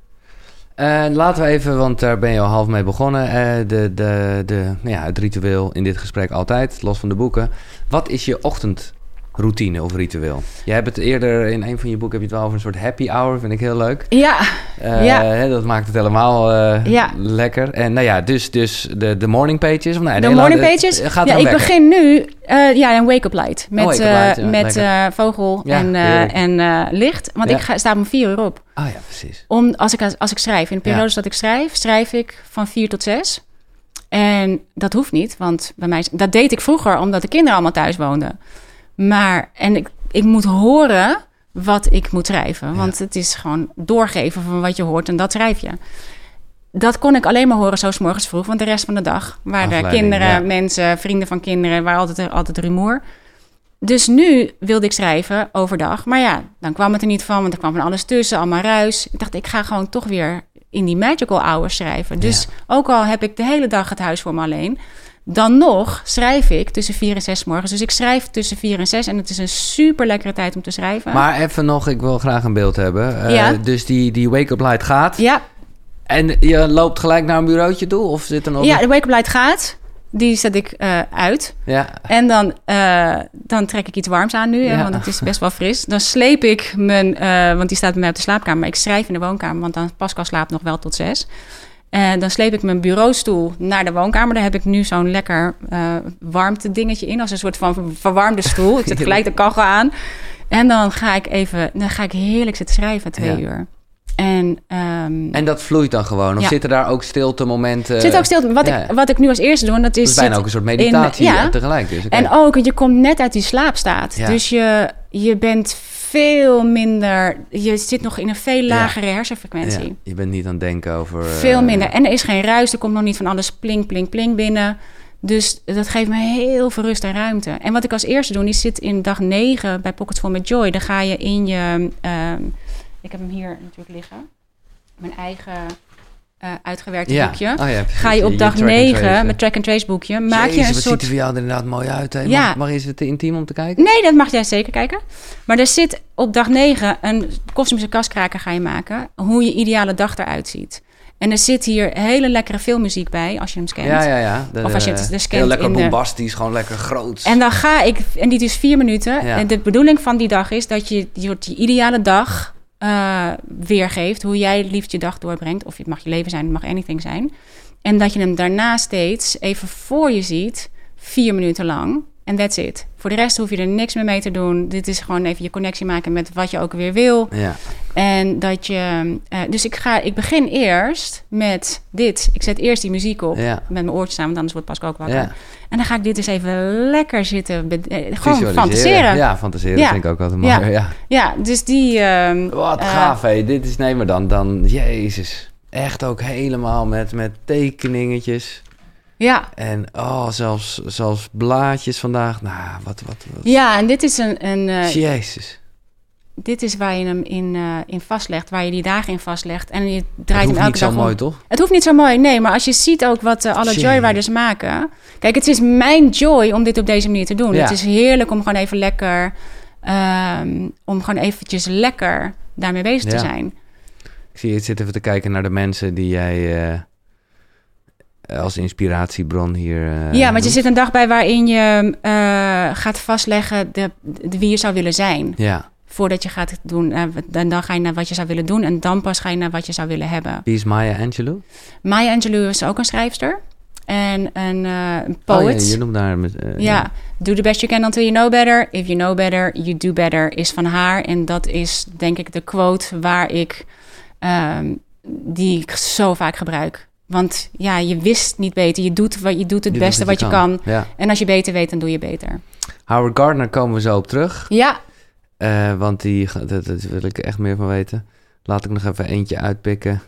Uh, laten we even, want daar ben je al half mee begonnen. Uh, de, de, de, nou ja, het ritueel in dit gesprek altijd, los van de boeken. Wat is je ochtendroutine of ritueel? Jij hebt het eerder, in een van je boeken heb je het wel over een soort happy hour, vind ik heel leuk. Ja, uh, ja. Hè, dat maakt het helemaal uh, ja. lekker. En nou ja, dus, dus de, de morning pages. Of, nee, de nee, morning laat, pages? Gaat ja, ik wekken. begin begin nu, uh, ja, een wake-up light. Met, oh, wake-up light, uh, ja, met uh, vogel ja, en, uh, en uh, licht. Want ja. ik ga, sta om vier uur op. Ah oh, ja, precies. Om, als, ik, als ik schrijf, in de periodes ja. dat ik schrijf, schrijf ik van vier tot zes. En dat hoeft niet, want bij mij, dat deed ik vroeger omdat de kinderen allemaal thuis woonden. Maar, en ik, ik moet horen wat ik moet schrijven. Want ja. het is gewoon doorgeven van wat je hoort en dat schrijf je. Dat kon ik alleen maar horen zo 's morgens vroeg. Want de rest van de dag waren er kinderen, ja. mensen, vrienden van kinderen, waren altijd, altijd rumoer. Dus nu wilde ik schrijven overdag. Maar ja, dan kwam het er niet van, want er kwam van alles tussen, allemaal ruis. Ik dacht, ik ga gewoon toch weer in die magical hours schrijven. Dus ja. ook al heb ik de hele dag het huis voor me alleen, dan nog schrijf ik tussen vier en zes morgens. Dus ik schrijf tussen vier en zes en het is een super lekkere tijd om te schrijven. Maar even nog, ik wil graag een beeld hebben. Uh, ja. Dus die, die wake-up light gaat. Ja. En je loopt gelijk naar een bureautje toe? Of zit er nog ja, een... de wake-up light gaat. Die zet ik uh, uit. Ja. En dan, uh, dan trek ik iets warms aan nu, ja. want het is best wel fris. Dan sleep ik mijn, uh, want die staat bij mij op de slaapkamer, maar ik schrijf in de woonkamer, want dan Pascal slaapt nog wel tot zes. En dan sleep ik mijn bureaustoel naar de woonkamer. Daar heb ik nu zo'n lekker uh, warmte dingetje in, als een soort van verwarmde stoel. Ik zet gelijk de kachel aan. En dan ga ik even, dan ga ik heerlijk zitten schrijven, twee ja. uur. En, um, en dat vloeit dan gewoon? Of ja. zitten daar ook stilte momenten? Er zit ook stilte. Wat, ja. ik, wat ik nu als eerste doe, dat is... Dat is bijna ook een soort meditatie in, ja. tegelijk. Dus, okay. En ook, je komt net uit die slaapstaat. Ja. Dus je, je bent veel minder... Je zit nog in een veel lagere ja. hersenfrequentie. Ja. Je bent niet aan het denken over... Veel minder. En er is geen ruis. Er komt nog niet van alles pling, pling, pling binnen. Dus dat geeft me heel veel rust en ruimte. En wat ik als eerste doe, die zit in dag negen bij Pockets Full met Joy. Dan ga je in je... Um, ik heb hem hier natuurlijk liggen. Mijn eigen uh, uitgewerkte ja. boekje. Oh ja, ga je op je, dag je negen met track and trace boekje. Maak Jezus, je een wat soort... ziet er voor jou er inderdaad mooi uit. Hè? Ja. Mag, mag is het te intiem om te kijken? Nee, dat mag jij zeker kijken. Maar er zit op dag negen een kosmische kaskraker ga je maken. Hoe je ideale dag eruit ziet. En er zit hier hele lekkere filmmuziek bij, als je hem scant. Ja, ja, ja. De, of als je het dus scant. Heel lekker in de... bombastisch, gewoon lekker groot. En dan ga ik, en die is vier minuten. Ja. En de bedoeling van die dag is dat je je, je ideale dag uh, weergeeft. Hoe jij liefst je dag doorbrengt. Of het mag je leven zijn, het mag anything zijn. En dat je hem daarna steeds even voor je ziet, vier minuten lang. En that's it. Voor de rest hoef je er niks meer mee te doen. Dit is gewoon even je connectie maken met wat je ook weer wil. Ja. En dat je... Uh, dus ik, ga, ik begin eerst met dit. Ik zet eerst die muziek op. Ja. Met mijn oortjes aan, want anders wordt Pascal ook wakker. Ja. En dan ga ik dit eens even lekker zitten. Be- uh, gewoon fantaseren. Ja, fantaseren Ja. vind ik ook altijd mooi. Ja. Ja. Ja, dus die... Uh, Wat uh, gaaf, hé. Dit is... Nee, maar dan... dan Jezus. Echt ook helemaal met, met tekeningetjes. Ja. En oh, zelfs, zelfs blaadjes vandaag. Nou, wat, wat, wat. Ja, en dit is een... een uh, Jezus. Dit is waar je hem in, uh, in vastlegt, waar je die dagen in vastlegt. En je draait Het hem hoeft elke niet zo dag mooi, om. toch? Het hoeft niet zo mooi, nee. Maar als je ziet ook wat uh, alle Jee. Joyriders maken. Kijk, het is mijn joy om dit op deze manier te doen. Ja. Het is heerlijk om gewoon even lekker... Um, om gewoon eventjes lekker daarmee bezig Ja. te zijn. Ik zie je zit even te kijken naar de mensen die jij... Uh, als inspiratiebron hier... Uh, ja, want je doet. zit een dag bij waarin je uh, gaat vastleggen de, de, wie je zou willen zijn. Ja. Voordat je gaat doen. Uh, dan, dan ga je naar wat je zou willen doen. En dan pas ga je naar wat je zou willen hebben. Wie is Maya Angelou? Maya Angelou is ook een schrijfster. En een, uh, een poet. Oh, ja, je noemt daar... Met, uh, ja. ja, do the best you can until you know better. If you know better, you do better is van haar. En dat is denk ik de quote waar ik... Um, die ik zo vaak gebruik. Want ja, je wist niet beter. Je doet, wat, je doet het je beste doet wat je kan. kan. Ja. En als je beter weet, dan doe je beter. Howard Gardner komen we zo op terug. Ja. Uh, want die, dat, dat wil ik echt meer van weten. Laat ik nog even eentje uitpikken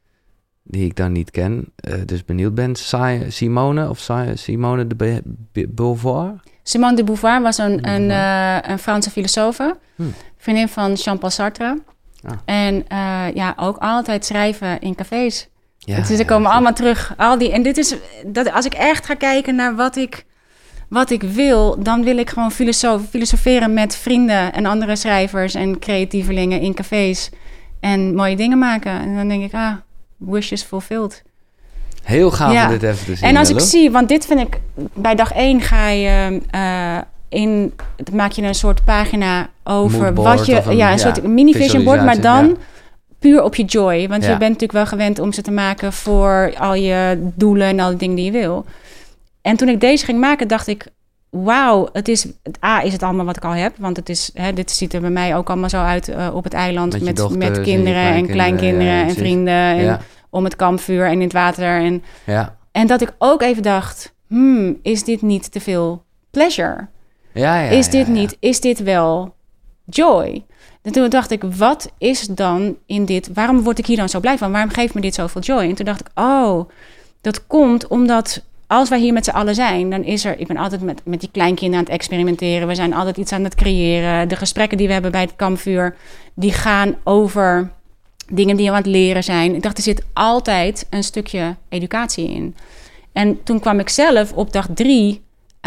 die ik dan niet ken. Uh, dus benieuwd ben. Si- Simone of si- Simone de Be- Be- Beauvoir? Simone de Beauvoir was een, de een, Beauvoir. uh, een Franse filosofe. Hmm. Vriendin van Jean-Paul Sartre. Ah. En uh, ja, ook altijd schrijven in cafés. Ja, dus ze ja, komen goed. allemaal terug. Al die, en dit is, dat, als ik echt ga kijken naar wat ik, wat ik wil... dan wil ik gewoon filosof, filosoferen met vrienden en andere schrijvers... en creatievelingen in cafés en mooie dingen maken. En dan denk ik, ah, wishes fulfilled. Heel gaaf Ja. om dit even te zien. En als ik Lulu. zie, want dit vind ik... bij dag één ga je... Uh, in, maak je een soort pagina over Moodboard wat je... of een- ja, een ja, soort mini vision board, maar visualisatie, dan... puur op je joy. Want Ja. je bent natuurlijk wel gewend om ze te maken... voor al je doelen en al die dingen die je wil. En toen ik deze ging maken, dacht ik... wauw, het is... Het A, is het allemaal wat ik al heb. Want het is, hè, dit ziet er bij mij ook allemaal zo uit uh, op het eiland... Met je met, dochters met en je kinderen en kleinkinderen, kleinkinderen ja, en precies. vrienden... en Ja. om het kampvuur en in het water. En, Ja. en dat ik ook even dacht... hmm, is dit niet te veel pleasure? Ja, ja, is ja, dit ja. niet, is dit wel joy? En toen dacht ik, wat is dan in dit... waarom word ik hier dan zo blij van? Waarom geeft me dit zoveel joy? En toen dacht ik, oh, dat komt omdat... als wij hier met z'n allen zijn, dan is er... ik ben altijd met, met die kleinkinderen aan het experimenteren. We zijn altijd iets aan het creëren. De gesprekken die we hebben bij het kampvuur... die gaan over dingen die we aan het leren zijn. Ik dacht, er zit altijd een stukje educatie in. En toen kwam ik zelf op dag drie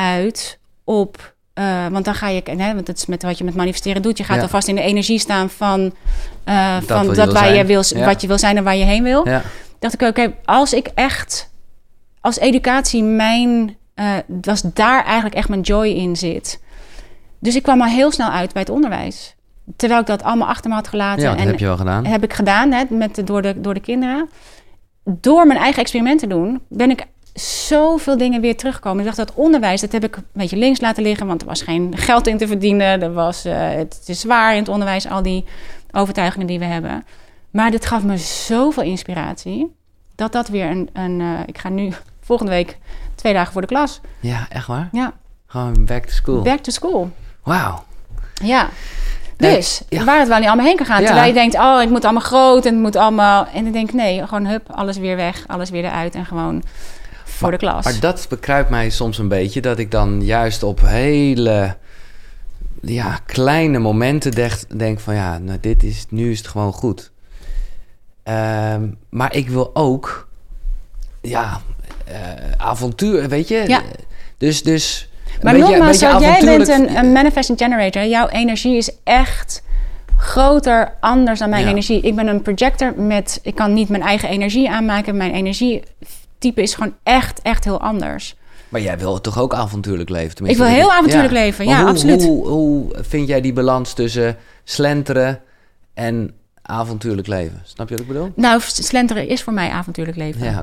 uit op... Uh, want dan ga je, hè, want dat is met wat je met manifesteren doet. Je gaat Ja. alvast in de energie staan van, uh, Dat van wat je dat wil waar je zijn. wil, Ja. wat je wil zijn en waar je heen wil. Ja. Dacht ik, oké, als ik echt als educatie mijn, uh, als daar eigenlijk echt mijn joy in zit. Dus ik kwam al heel snel uit bij het onderwijs. Terwijl ik dat allemaal achter me had gelaten. Ja, dat en heb je wel gedaan. heb ik gedaan, hè, met, door, de, door de kinderen. Door mijn eigen experiment te doen, ben ik zoveel dingen weer teruggekomen. Ik dacht, dat onderwijs, dat heb ik een beetje links laten liggen... want er was geen geld in te verdienen. Er was, uh, het is zwaar in het onderwijs, al die overtuigingen die we hebben. Maar dit gaf me zoveel inspiratie... dat dat weer een... een uh, ik ga nu volgende week twee dagen voor de klas. Ja, echt waar? Ja. Gewoon back to school. Back to school. Wauw. Ja. Dus, Nee, ja. waar het wel niet allemaal heen kan gaan. Ja. Terwijl je denkt, oh, het moet allemaal groot en het moet allemaal... En dan denk ik, nee, gewoon hup, alles weer weg, alles weer eruit en gewoon voor de klas. Maar dat bekruipt mij soms een beetje, dat ik dan juist op hele ja, kleine momenten denk, denk van ja, nou, dit is, nu is het gewoon goed. Um, maar ik wil ook, ja, uh, avontuur, weet je? Ja. Dus, dus Maar beetje, nogmaals, beetje jij bent avontuurlijk- een, een manifesting generator. Jouw energie is echt groter, anders dan mijn Ja. energie. Ik ben een projector met... Ik kan niet mijn eigen energie aanmaken. Mijn energietype is gewoon echt, echt heel anders. Maar jij wil toch ook avontuurlijk leven? Ik Tenminste, wil dat heel avontuurlijk leven, Maar ja, hoe, absoluut. Hoe, hoe vind jij die balans tussen slenteren en avontuurlijk leven? Snap je wat ik bedoel? Nou, slenteren is voor mij avontuurlijk leven. Ja, oké.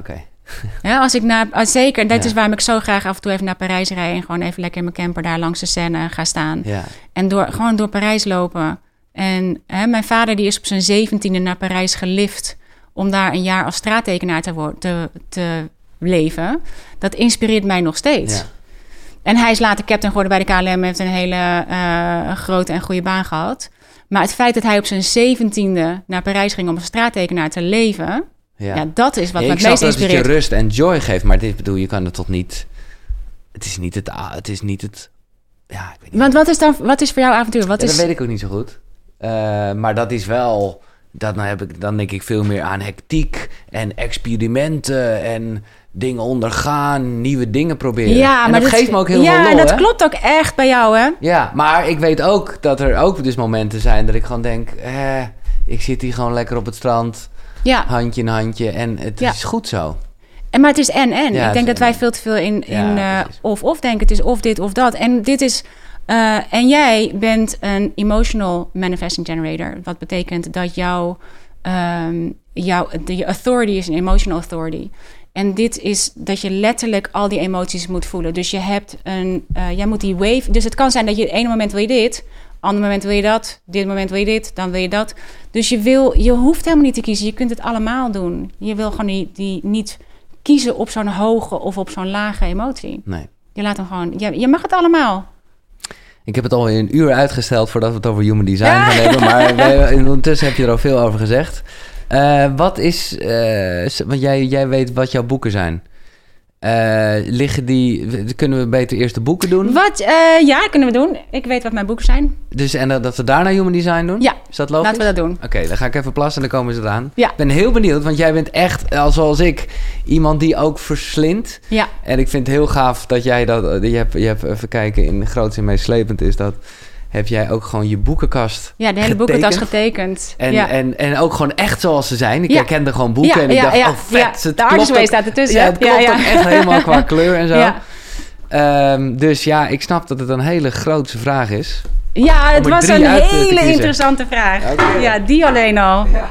Ja, als ik naar, als zeker, dat Ja. is waarom ik zo graag af en toe even naar Parijs rijd en gewoon even lekker in mijn camper daar langs de Seine ga staan. Ja. En door, gewoon door Parijs lopen. En hè, mijn vader die is op zijn zeventiende naar Parijs gelift om daar een jaar als straattekenaar te, wo- te, te leven. Dat inspireert mij nog steeds. Ja. En hij is later captain geworden bij de K L M, heeft een hele uh, grote en goede baan gehad. Maar het feit dat hij op zijn zeventiende naar Parijs ging om als straattekenaar te leven, Ja. ja, dat is wat Ja, me ik het meest snap dat het je inspireert. rust en joy geeft, maar dit bedoel, je kan het toch niet... Het is niet het... a- Het is niet het ja, ik weet niet. Want wat is, dan, wat is voor jou avontuur? Wat Ja, is... dat weet ik ook niet zo goed. Uh, maar dat is wel... Dat, nou heb ik, dan denk ik veel meer aan hectiek en experimenten en dingen ondergaan, nieuwe dingen proberen. Ja, en maar dat geeft me ook heel ja, veel lol, en dat hè? klopt ook echt bij jou, hè? Ja, maar ik weet ook dat er ook dus momenten zijn dat ik gewoon denk... Eh, ik zit hier gewoon lekker op het strand, Ja. handje in handje en het Ja. is goed zo. En, maar het is en, en. Ja, ik het denk is dat wij en-en. veel te veel in, in Ja, uh, precies. of-of denken. Het is of dit of dat. En dit is... Uh, en jij bent een emotional manifesting generator. Wat betekent dat jouw... Um, jouw de authority is een emotional authority. En dit is dat je letterlijk al die emoties moet voelen. Dus je hebt een... Uh, jij moet die wave... Dus het kan zijn dat je het ene moment wil je dit... ander moment wil je dat, dit moment wil je dit, dan wil je dat. Dus je, wil, je hoeft helemaal niet te kiezen. Je kunt het allemaal doen. Je wil gewoon die, die niet kiezen op zo'n hoge of op zo'n lage emotie. Nee. Je laat hem gewoon... Je, je mag het allemaal. Ik heb het alweer een uur uitgesteld voordat we het over human design gaan hebben. Maar wij, ondertussen heb je er al veel over gezegd. Uh, wat is... Uh, want jij, jij weet wat jouw boeken zijn. Uh, liggen die... Kunnen we beter eerst de boeken doen? Wat? Uh, ja, kunnen we doen. Ik weet wat mijn boeken zijn. Dus en dat, dat we daarna human design doen? Ja. Is dat logisch? Laten we dat doen. Oké, okay, dan ga ik even plassen en dan komen ze eraan. Ja. Ik ben heel benieuwd, want jij bent echt, zoals ik, iemand die ook verslindt. Ja. En ik vind het heel gaaf dat jij dat... Je hebt, je hebt even kijken, in Groots en Meeslepend is dat... Heb jij ook gewoon je boekenkast Ja, de hele getekend. boekenkast getekend. En, ja. en, en ook gewoon echt zoals ze zijn. Ik ja. herkende gewoon boeken ja, en ik ja, dacht, ja, oh vet. Ja. Het de Artist Way staat ertussen. Ja, het klopt ja, ja. ook echt helemaal qua kleur en zo. Ja. Um, dus ja, ik snap dat het een hele grote vraag is. Ja, het was een hele te interessante vraag. Okay. Ja, die alleen al. Ja.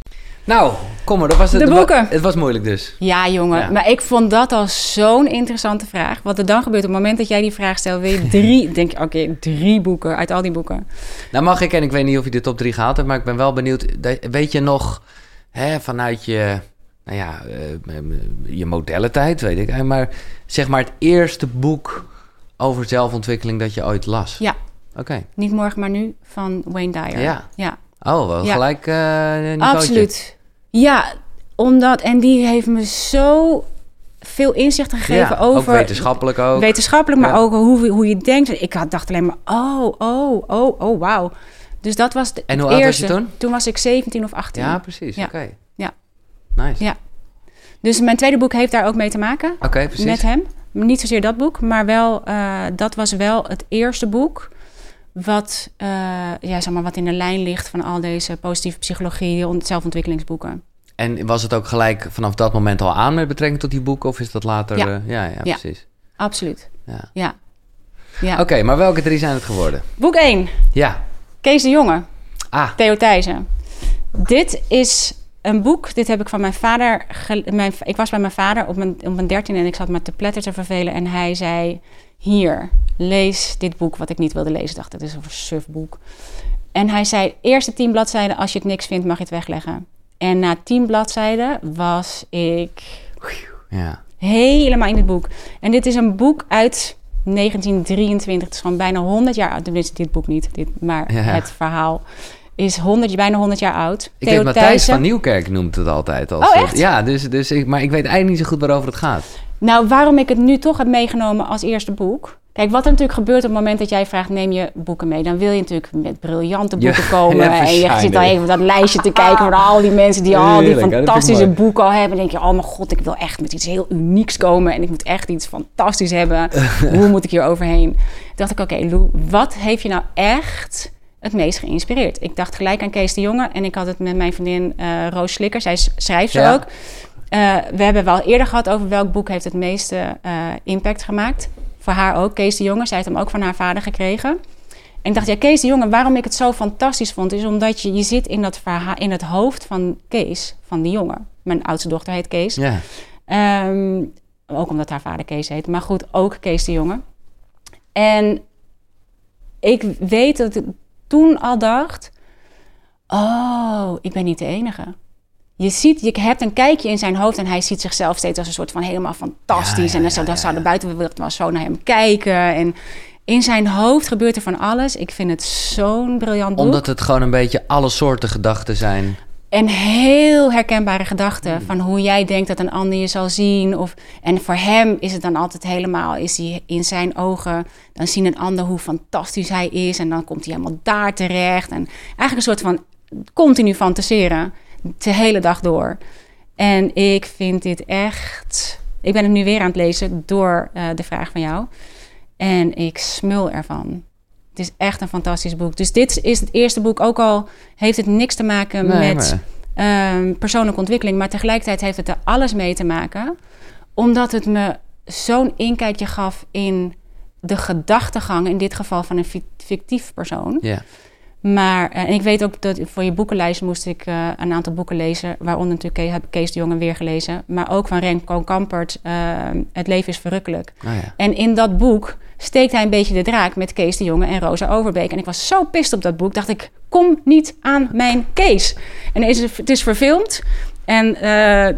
Nou, kom maar. Dat was het, de boeken. Het was moeilijk dus. Ja, jongen. Ja. Maar ik vond dat al zo'n interessante vraag. Wat er dan gebeurt op het moment dat jij die vraag stelt... wil je drie... denk je, oké, okay, drie boeken uit al die boeken. Nou mag ik, en ik weet niet of je de top drie gehaald hebt... maar ik ben wel benieuwd. Weet je nog, hè, vanuit je... nou ja, uh, je modellentijd, weet ik. Maar zeg maar het eerste boek over zelfontwikkeling dat je ooit las. Ja. Oké. Okay. Niet Morgen, maar Nu van Wayne Dyer. Ja. ja. Oh, wel ja. gelijk uh, Absoluut. Ja, omdat... En die heeft me zo veel inzichten gegeven ja, over... ook wetenschappelijk ook. Wetenschappelijk, maar ja. ook hoe, hoe je denkt. Ik had, dacht alleen maar, oh, oh, oh, oh, wauw. Dus dat was de, en hoe het oud eerste. was je toen? Toen was ik zeventien of achttien. Ja, precies. Ja. Oké. Okay. Ja. Nice. Ja. Dus mijn tweede boek heeft daar ook mee te maken. Oké, okay, precies. Met hem. Niet zozeer dat boek, maar wel... Uh, dat was wel het eerste boek... wat, uh, ja, zeg maar, wat in de lijn ligt van al deze positieve psychologie... zelfontwikkelingsboeken. En was het ook gelijk vanaf dat moment al aan met betrekking tot die boeken? Of is dat later... Ja, uh, ja, ja, ja, precies. Absoluut. Ja. ja. ja. Oké, okay, maar welke drie zijn het geworden? Boek één. Ja. Kees de Jonge. Ah. Theo Thijssen. Dit is een boek, dit heb ik van mijn vader... Ge- mijn, ik was bij mijn vader op mijn, op mijn dertiende en ik zat me te pletter te vervelen. En hij zei, hier, lees dit boek wat ik niet wilde lezen. Ik dacht, dat is een sufboek. En hij zei, eerste tien bladzijden, als je het niks vindt, mag je het wegleggen. En na tien bladzijden was ik ja. helemaal in het boek. En dit is een boek uit negentien drieëntwintig. Het is gewoon bijna honderd jaar oud. Tenminste, dit boek niet, dit, maar ja. het verhaal is honderd, bijna honderd jaar oud. Ik weet, Matthijs van Nieuwkerk noemt het altijd. Als oh, echt? Ja, dus, dus ik, maar ik weet eigenlijk niet zo goed waarover het gaat. Nou, waarom ik het nu toch heb meegenomen als eerste boek... Kijk, wat er natuurlijk gebeurt op het moment dat jij vraagt... neem je boeken mee, dan wil je natuurlijk met briljante boeken ja, komen. Ja, en je zit al even dat lijstje te kijken... van al die mensen die al die Heerlijk, fantastische boeken al hebben. Dan denk je, oh mijn god, ik wil echt met iets heel unieks komen... en ik moet echt iets fantastisch hebben. Hoe moet ik hier overheen? Toen dacht ik, oké, okay, Lou, wat heeft je nou echt... het meest geïnspireerd? Ik dacht gelijk aan Kees de Jonge... en ik had het met mijn vriendin uh, Roos Slikker. Zij schrijft ze ja. ook... Uh, we hebben wel eerder gehad over welk boek heeft het meeste uh, impact gemaakt. Voor haar ook, Kees de Jonge. Zij heeft hem ook van haar vader gekregen. En ik dacht, ja, Kees de Jonge, waarom ik het zo fantastisch vond... is omdat je, je zit in, dat verha- in het hoofd van Kees, van de jongen. Mijn oudste dochter heet Kees. Ja. Um, ook omdat haar vader Kees heet. Maar goed, ook Kees de Jonge. En ik weet dat ik toen al dacht... Oh, ik ben niet de enige. Je ziet, je hebt een kijkje in zijn hoofd... en hij ziet zichzelf steeds als een soort van helemaal fantastisch. Ja, ja, en dan, ja, dan zou de buitenwereld wel zo naar hem kijken. En in zijn hoofd gebeurt er van alles. Ik vind het zo'n briljant boek. Omdat het gewoon een beetje alle soorten gedachten zijn... En heel herkenbare gedachten mm. van hoe jij denkt dat een ander je zal zien. Of, en voor hem is het dan altijd helemaal, is hij in zijn ogen... dan zien een ander hoe fantastisch hij is. En dan komt hij helemaal daar terecht. En eigenlijk een soort van continu fantaseren. De hele dag door. En ik vind dit echt... Ik ben het nu weer aan het lezen door uh, de vraag van jou. En ik smul ervan. Het is echt een fantastisch boek. Dus dit is het eerste boek. Ook al heeft het niks te maken nee, met maar... um, persoonlijke ontwikkeling. Maar tegelijkertijd heeft het er alles mee te maken. Omdat het me zo'n inkijkje gaf in de gedachtegang. In dit geval van een fictief persoon. Yeah. Maar en ik weet ook dat voor je boekenlijst moest ik uh, een aantal boeken lezen. Waaronder natuurlijk heb ik Kees de Jonge weer gelezen. Maar ook van Remco Kampert. Uh, Het leven is verrukkelijk. Oh ja. En in dat boek steekt hij een beetje de draak met Kees de Jonge en Rosa Overbeek. En ik was zo pist op dat boek. Dacht ik, kom niet aan mijn Kees. En is het, het is verfilmd. En uh,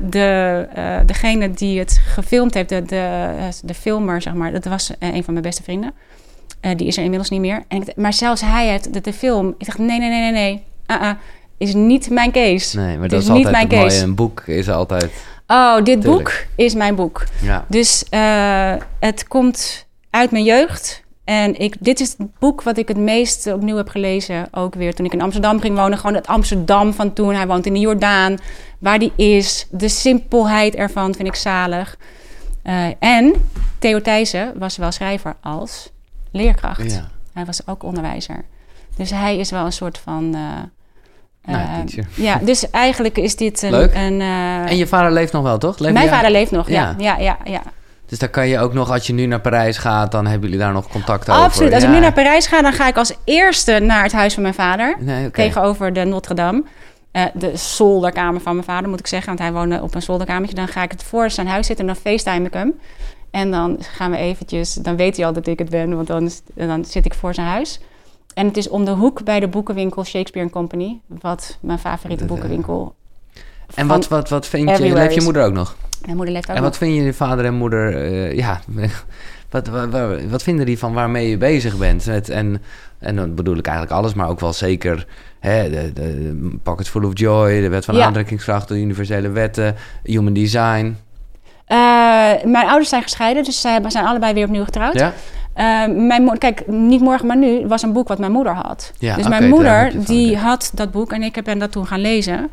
de, uh, degene die het gefilmd heeft, de, de, de filmer, zeg maar, dat was een van mijn beste vrienden. Uh, die is er inmiddels niet meer. En ik, maar zelfs hij heeft de, de film. Ik dacht, nee, nee, nee, nee, nee. Uh-uh, is niet mijn Kees. Nee, maar het dat is, is altijd niet mijn het Kees. mooie. Een boek is altijd... Oh, dit Tuurlijk. boek is mijn boek. Ja. Dus uh, het komt uit mijn jeugd. En ik, dit is het boek wat ik het meest opnieuw heb gelezen. Ook weer toen ik in Amsterdam ging wonen. Gewoon het Amsterdam van toen. Hij woont in de Jordaan. Waar die is. De simpelheid ervan vind ik zalig. Uh, en Theo Thijssen was wel schrijver als leerkracht. Ja. Hij was ook onderwijzer. Dus hij is wel een soort van... Uh, Nou, uh, ja, dus eigenlijk is dit een... Leuk. een uh, en je vader leeft nog wel, toch? Leeft mijn hij... vader leeft nog, ja. Ja. ja, ja, ja. Dus daar kan je ook nog, als je nu naar Parijs gaat... dan hebben jullie daar nog contact over. Absoluut. Als ja. ik nu naar Parijs ga, dan ga ik als eerste naar het huis van mijn vader. Nee, okay. Tegenover de Notre-Dame. Uh, de zolderkamer van mijn vader, moet ik zeggen. Want hij woonde op een zolderkamertje. Dan ga ik het voor zijn huis zitten en dan facetime ik hem. En dan gaan we eventjes... Dan weet hij al dat ik het ben, want dan, dan zit ik voor zijn huis. En het is om de hoek bij de boekenwinkel Shakespeare and Company. Wat mijn favoriete dat, boekenwinkel... En wat, wat, wat vind je... Leeft je moeder ook nog? Mijn moeder leeft ook En nog. wat vind je vader en moeder... Uh, ja, wat, wat, wat, wat vinden die van waarmee je bezig bent? Met, en, en dan bedoel ik eigenlijk alles, maar ook wel zeker... Hè, de, de Pockets Full of Joy, de wet van ja. aantrekkingskracht... de universele wetten, human design... Uh, mijn ouders zijn gescheiden, dus zij zijn allebei weer opnieuw getrouwd. Ja? Uh, mijn mo- kijk, niet morgen, maar nu was een boek wat mijn moeder had. Ja, dus okay, mijn moeder, die van, had dat boek en ik heb dat toen gaan lezen.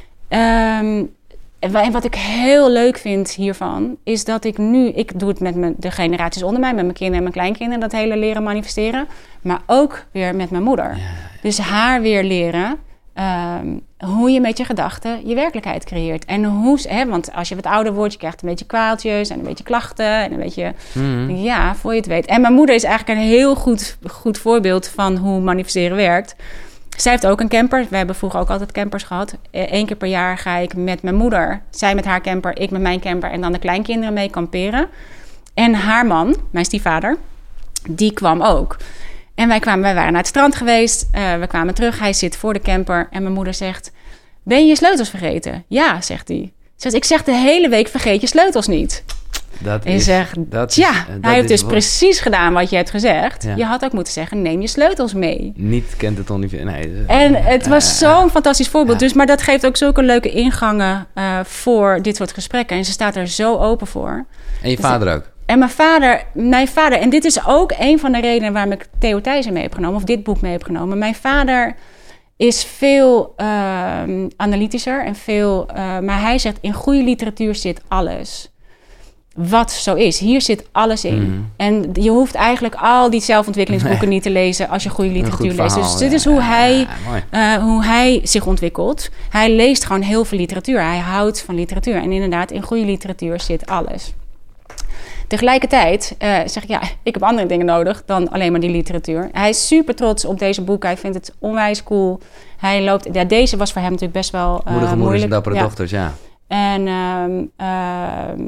Um, en wat ik heel leuk vind hiervan, is dat ik nu... Ik doe het met mijn, de generaties onder mij, met mijn kinderen en mijn kleinkinderen... dat hele leren manifesteren. Maar ook weer met mijn moeder. Ja. Dus haar weer leren... Um, hoe je met je gedachten je werkelijkheid creëert. En hoe, hè, want als je wat ouder wordt, je krijgt een beetje kwaaltjes en een beetje klachten en een beetje, mm-hmm. ja, voor je het weet. En mijn moeder is eigenlijk een heel goed, goed voorbeeld van hoe manifesteren werkt. Zij heeft ook een camper. We hebben vroeger ook altijd campers gehad. Eén keer per jaar ga ik met mijn moeder, zij met haar camper, ik met mijn camper en dan de kleinkinderen mee kamperen. En haar man, mijn stiefvader, die kwam ook. En wij, kwamen, wij waren naar het strand geweest. Uh, we kwamen terug. Hij zit voor de camper. En mijn moeder zegt... Ben je je sleutels vergeten? Ja, zegt hij. Zegt, ik zeg de hele week vergeet je sleutels niet. Dat en je is, zegt... dat ja, is, hij heeft dus wat... precies gedaan wat je hebt gezegd. Ja. Je had ook moeten zeggen... Neem je sleutels mee. Niet kent het ongeveer. Nee. En het was uh, zo'n fantastisch voorbeeld. Ja. Dus, maar dat geeft ook zulke leuke ingangen... Uh, voor dit soort gesprekken. En ze staat er zo open voor. En je dus vader ook? En mijn vader, mijn vader, en dit is ook een van de redenen waarom ik Theo Thijssen mee heb genomen, of dit boek mee heb genomen. Mijn vader is veel uh, analytischer en veel, uh, maar hij zegt in goede literatuur zit alles. Wat zo is. Hier zit alles in. Mm. En je hoeft eigenlijk al die zelfontwikkelingsboeken nee. niet te lezen als je goede literatuur leest. Dus dit is hoe hij, uh, hoe hij zich ontwikkelt. Hij leest gewoon heel veel literatuur. Hij houdt van literatuur. En inderdaad, in goede literatuur zit alles. Tegelijkertijd uh, zeg ik, ja, ik heb andere dingen nodig dan alleen maar die literatuur. Hij is super trots op deze boeken. Hij vindt het onwijs cool. Hij loopt, ja, deze was voor hem natuurlijk best wel uh, Moedige moeilijk. Moeders en dappere ja. dochters, ja. En um, uh,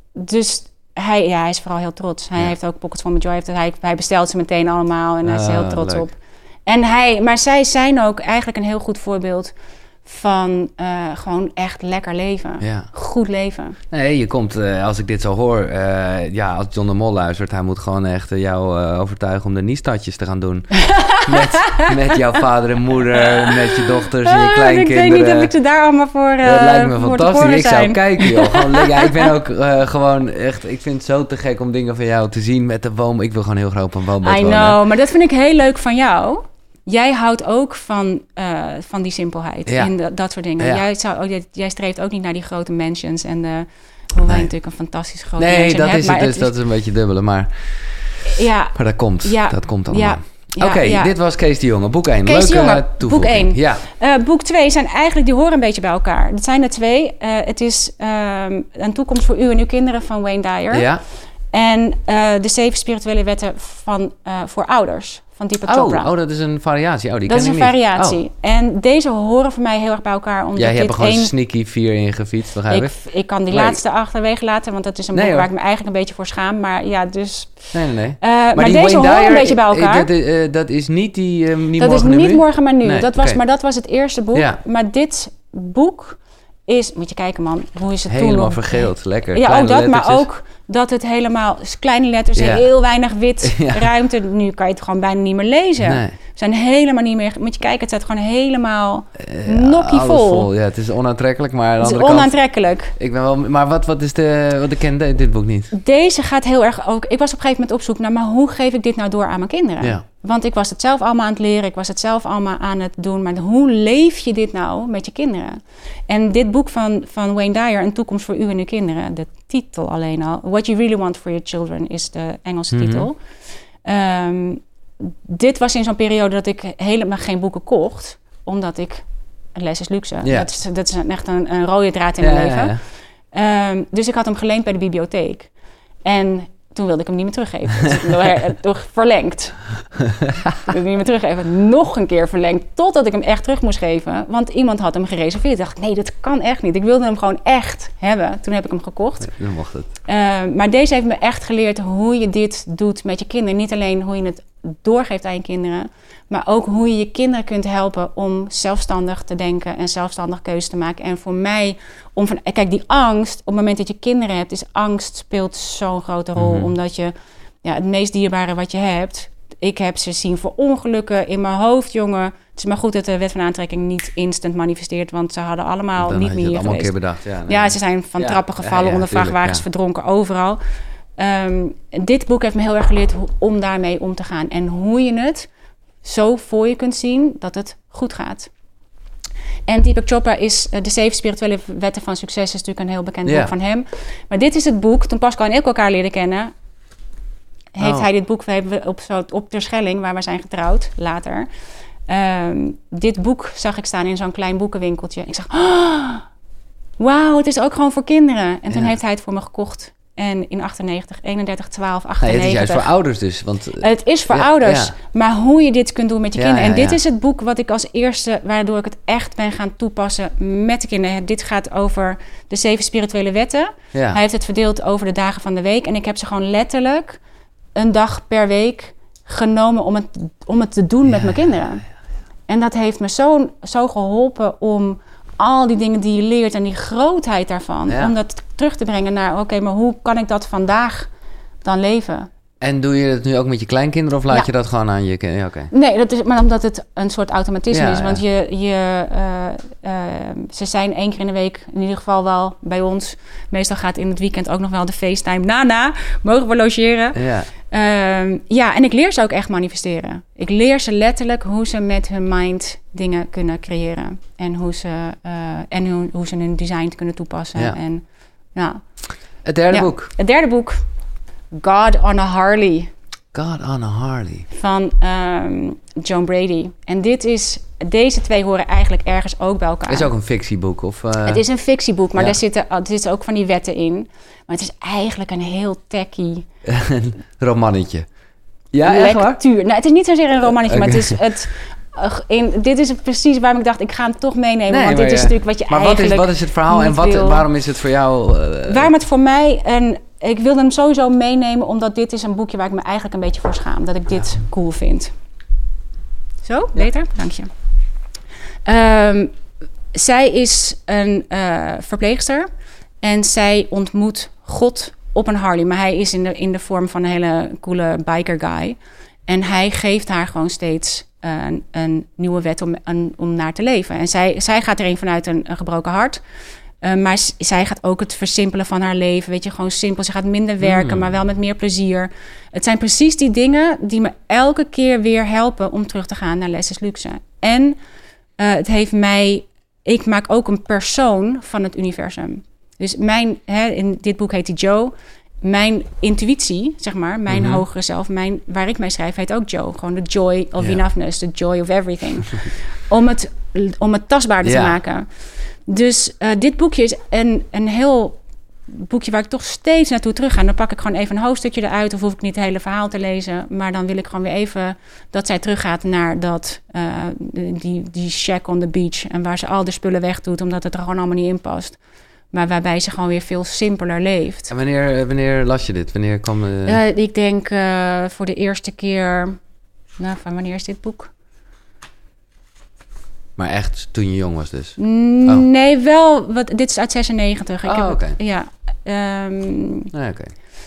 dus hij, ja, hij is vooral heel trots. Hij ja. heeft ook Pockets from a Joy. Heeft, hij, hij bestelt ze meteen allemaal en hij is er heel trots leuk. op. En hij, maar zij zijn ook eigenlijk een heel goed voorbeeld van uh, gewoon echt lekker leven. Ja. Goed leven. Nee, je komt, uh, als ik dit zo hoor... Uh, ja, als John de Mol luistert... hij moet gewoon echt uh, jou uh, overtuigen om de niestadjes te gaan doen. met, met jouw vader en moeder, met je dochters en je kleinkinderen. Ik weet niet of ik ze daar allemaal voor uh, Dat lijkt me fantastisch. Ik zou kijken, joh. Gewoon, ja, ik ben ook uh, gewoon echt... Ik vind het zo te gek om dingen van jou te zien met de woon. Ik wil gewoon heel graag op een woonbed I wonen. know, maar dat vind ik heel leuk van jou... Jij houdt ook van, uh, van die simpelheid ja. en de, dat soort dingen. Ja. Jij, zou ook, jij streeft ook niet naar die grote mansions. En de, hoe nee. wij natuurlijk een fantastisch grote nee, mansion dat hebben. Is het, dus, dat is een beetje dubbele, maar, ja. maar dat komt. Ja. Dat komt allemaal. Ja. Ja, Oké, okay, ja. dit was Kees de Jonge. Boek één. Kees Leuke de Jonge, toevoeging. Boek één. Ja. Uh, boek twee zijn eigenlijk, die horen een beetje bij elkaar. Dat zijn er twee. Uh, het is um, Een toekomst voor u en uw kinderen van Wayne Dyer. Ja. En uh, de zeven spirituele wetten van, uh, voor ouders. Van Deepak Chopra. Oh, oh, dat is een variatie. Oh, die dat ken is een ik variatie. Oh. En deze horen voor mij heel erg bij elkaar. Omdat ja, je hebt er gewoon één... sneaky vier in gefietst, begrijp ik? Ik, ik kan die nee. laatste achterwege laten, want dat is een nee, boek hoor. waar ik me eigenlijk een beetje voor schaam. Maar ja, dus... Nee, nee, nee. Uh, maar maar deze horen Dyer, een beetje bij elkaar. Dat, uh, dat is niet die uh, niet Dat morgen is niet nu? morgen, maar nu. Nee, dat was, okay. Maar dat was het eerste boek. Ja. Maar dit boek is... Moet je kijken, man. Hoe is het helemaal toen nog? vergeeld. Lekker. Ja, Kleine ook dat. lettertjes. Maar ook dat het helemaal... Kleine letters, ja. heel weinig wit, ja. ruimte. Nu kan je het gewoon bijna niet meer lezen. Nee. We zijn helemaal niet meer... Moet je kijken, het staat gewoon helemaal uh, nokkie vol. vol. Ja, het is onaantrekkelijk, maar aan de Het is andere onaantrekkelijk. Kant, ik ben wel, maar wat, wat is de... Wat ik ken dit boek niet. Deze gaat heel erg ook... Ik was op een gegeven moment op zoek naar... Maar hoe geef ik dit nou door aan mijn kinderen? Ja. Want ik was het zelf allemaal aan het leren. Ik was het zelf allemaal aan het doen. Maar hoe leef je dit nou met je kinderen? En dit boek van, van Wayne Dyer... Een toekomst voor u en uw kinderen. De titel alleen al. What You Really Want for Your Children... is de Engelse mm-hmm. titel. Um, dit was in zo'n periode dat ik helemaal geen boeken kocht. Omdat ik... Les is luxe. Ja. Dat, is, dat is echt een, een rode draad in ja, mijn leven. Ja, ja. Um, dus ik had hem geleend bij de bibliotheek. En... Toen wilde ik hem niet meer teruggeven. Dus ik heb hem verlengd. Ik wilde hem niet meer teruggeven. Nog een keer verlengd. Totdat ik hem echt terug moest geven. Want iemand had hem gereserveerd. Ik dacht, nee, dat kan echt niet. Ik wilde hem gewoon echt hebben. Toen heb ik hem gekocht. Ja, dan mocht het. Uh, maar deze heeft me echt geleerd hoe je dit doet met je kinderen. Niet alleen hoe je het doorgeeft aan je kinderen. Maar ook hoe je je kinderen kunt helpen om zelfstandig te denken. En zelfstandig keuzes te maken. En voor mij, om van, kijk, die angst. Op het moment dat je kinderen hebt, is angst speelt zo'n grote rol. Mm-hmm. Omdat je, ja, het meest dierbare wat je hebt. Ik heb ze zien voor ongelukken in mijn hoofd, jongen. Het is maar goed dat de wet van aantrekking niet instant manifesteert. Want ze hadden allemaal dan niet meer hier allemaal geweest. Een keer bedacht, ja, nee. Ja, ze zijn van ja, trappen gevallen, ja, ja, onder vrachtwagens ja. verdronken, overal. Um, dit boek heeft me heel erg geleerd hoe, om daarmee om te gaan. En hoe je het zo voor je kunt zien dat het goed gaat. En Deepak Chopra is uh, de zeven spirituele wetten van succes. Is natuurlijk een heel bekend yeah. boek van hem. Maar dit is het boek. Toen Pascal en ik elkaar leren kennen, heeft oh. hij dit boek. We hebben op, zo, op Terschelling, waar we zijn getrouwd, later. Um, dit boek zag ik staan in zo'n klein boekenwinkeltje. Ik zag, oh, wauw, het is ook gewoon voor kinderen. En toen yeah. heeft hij het voor me gekocht. En in achtennegentig, eenendertig, twaalf, achtennegentig. Nee, het is juist voor ouders dus. Want, het is voor ja, ouders. Ja. Maar hoe je dit kunt doen met je ja, kinderen. En ja, dit ja. is het boek wat ik als eerste... waardoor ik het echt ben gaan toepassen met de kinderen. Dit gaat over de zeven spirituele wetten. Ja. Hij heeft het verdeeld over de dagen van de week. En ik heb ze gewoon letterlijk een dag per week genomen... om het, om het te doen ja, met mijn kinderen. Ja, ja, ja. En dat heeft me zo, zo geholpen om... al die dingen die je leert en die grootheid daarvan... Ja. om dat terug te brengen naar... oké, okay, maar hoe kan ik dat vandaag dan leven? En doe je het nu ook met je kleinkinderen... of laat ja. je dat gewoon aan je kinderen? Ja, okay. Nee, dat is, maar omdat het een soort automatisme ja, is. Want ja. je, je, uh, uh, ze zijn één keer in de week in ieder geval wel bij ons. Meestal gaat in het weekend ook nog wel de FaceTime. Nana, mogen we logeren? Ja. Uh, ja, en ik leer ze ook echt manifesteren. Ik leer ze letterlijk hoe ze met hun mind dingen kunnen creëren. En hoe ze, uh, en hoe, hoe ze hun design kunnen toepassen. Ja. En, nou, het derde ja, boek. Het derde boek. God on a Harley. God on a Harley. Van um, Joan Brady. En dit is... Deze twee horen eigenlijk ergens ook bij elkaar. Het is ook een fictieboek? Of, uh... Het is een fictieboek, maar ja. daar zitten, er zitten ook van die wetten in. Maar het is eigenlijk een heel tacky... romannetje. Ja, echt waar? Nou, het is niet zozeer een romannetje, okay. maar het is... Het, in, dit is het precies waarom ik dacht, ik ga hem toch meenemen. Nee, want dit is ja. natuurlijk wat je maar eigenlijk Maar wat is het verhaal en wat, waarom is het voor jou... Uh... Waarom het voor mij... En ik wilde hem sowieso meenemen, omdat dit is een boekje waar ik me eigenlijk een beetje voor schaam. Dat ik dit ja. cool vind. Zo, beter? Ja. Dank je. Um, zij is een uh, verpleegster en zij ontmoet God op een Harley. Maar hij is in de, in de vorm van een hele coole biker guy. En hij geeft haar gewoon steeds een, een nieuwe wet om, een, om naar te leven. En zij, zij gaat er een vanuit een, een gebroken hart. Uh, maar z- zij gaat ook het versimpelen van haar leven. Weet je, gewoon simpel. Ze gaat minder werken, mm. maar wel met meer plezier. Het zijn precies die dingen die me elke keer weer helpen om terug te gaan naar Less is Luxe. En uh, het heeft mij... Ik maak ook een persoon van het universum. Dus mijn... Hè, in dit boek heet hij Joe... Mijn intuïtie, zeg maar, mijn mm-hmm. hogere zelf, mijn, waar ik mee schrijf, heet ook Joe. Gewoon de joy of yeah. enoughness, the joy of everything. om, het, om het tastbaarder yeah. te maken. Dus uh, dit boekje is een, een heel boekje waar ik toch steeds naartoe terug ga. En dan pak ik gewoon even een hoofdstukje eruit, of hoef ik niet het hele verhaal te lezen. Maar dan wil ik gewoon weer even dat zij teruggaat naar dat, uh, die, die shack on the beach. En waar ze al de spullen wegdoet, omdat het er gewoon allemaal niet in past. Maar waarbij ze gewoon weer veel simpeler leeft. En wanneer, wanneer las je dit? Wanneer kwam... Uh... Uh, ik denk uh, voor de eerste keer... Nou, van wanneer is dit boek? Maar echt toen je jong was dus? Mm, oh. Nee, wel... Wat, dit is uit zesennegentig. Oh, oké. Okay. Ja. Um, ah, oké. Okay.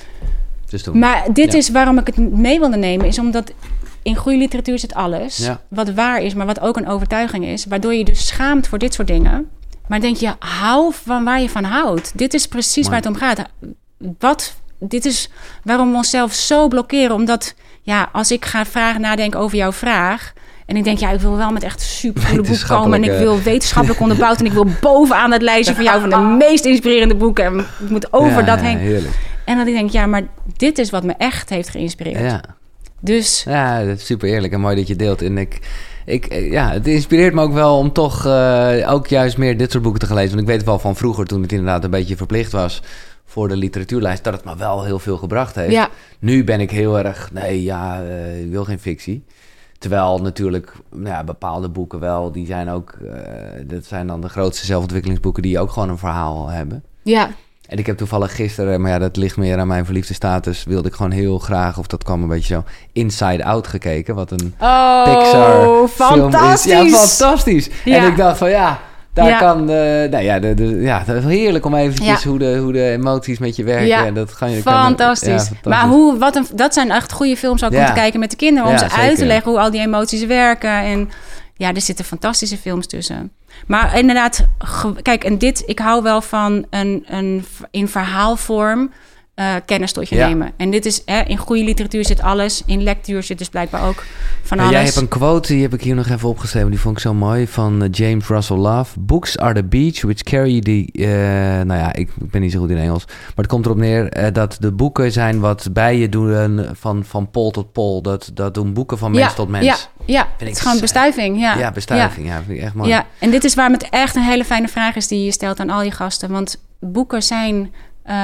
Dus toen... Maar dit ja. is waarom ik het mee wilde nemen... is omdat in goede literatuur zit alles... Ja. wat waar is, maar wat ook een overtuiging is... waardoor je dus schaamt voor dit soort dingen... Maar denk je, hou van waar je van houdt. Dit is precies maar. waar het om gaat. Wat, dit is waarom we onszelf zo blokkeren. Omdat, ja, als ik ga vragen nadenken over jouw vraag... en ik denk, ja, ik wil wel met echt super coole boek komen... en ik wil wetenschappelijk onderbouwd... en ik wil bovenaan het lijstje van jou... van de meest inspirerende boeken... en ik moet over ja, dat heen. Heerlijk. En dan denk ik, ja, maar dit is wat me echt heeft geïnspireerd. Ja. Dus... Ja, dat is super eerlijk en mooi dat je deelt. En ik... Ik, ja, het inspireert me ook wel om toch uh, ook juist meer dit soort boeken te gaan lezen. Want ik weet wel van vroeger, toen het inderdaad een beetje verplicht was voor de literatuurlijst, dat het me wel heel veel gebracht heeft. Ja. Nu ben ik heel erg, nee, ja, uh, ik wil geen fictie. Terwijl natuurlijk, nou ja, bepaalde boeken wel, die zijn ook, uh, dat zijn dan de grootste zelfontwikkelingsboeken die ook gewoon een verhaal hebben. Ja. En ik heb toevallig gisteren, maar ja, dat ligt meer aan mijn verliefde status... wilde ik gewoon heel graag, of dat kwam een beetje zo... Inside Out gekeken, wat een oh, Pixar fantastisch. film is. Ja, fantastisch. Ja. En ik dacht van ja, daar ja. kan... Uh, nou ja, de, de, ja, dat is heerlijk om eventjes ja. hoe, de, hoe de emoties met je werken. Ja. En dat ga je, fantastisch. Kan, ja, fantastisch. Maar hoe, wat een, dat zijn echt goede films ook ja. om te kijken met de kinderen... om ja, ze zeker. uit te leggen hoe al die emoties werken. En ja, er zitten fantastische films tussen... Maar inderdaad, kijk, en dit, ik hou wel van een, een in verhaalvorm uh, kennis tot je ja. nemen. En dit is, hè, in goede literatuur zit alles, in lectuur zit dus blijkbaar ook van alles. Jij hebt een quote, die heb ik hier nog even opgeschreven, die vond ik zo mooi, van uh, James Russell Love. Books are the beach which carry the... Uh, nou ja, ik, ik ben niet zo goed in Engels, maar het komt erop neer uh, dat de boeken zijn wat bij je doen van, van pol tot pol. Dat, dat doen boeken van mens ja, tot mens. Ja. Ja, het is gewoon bestuiving. Ja, ja bestuiving. Ja. ja, vind ik echt mooi. Ja, en dit is waarom het echt een hele fijne vraag is die je stelt aan al je gasten. Want boeken zijn...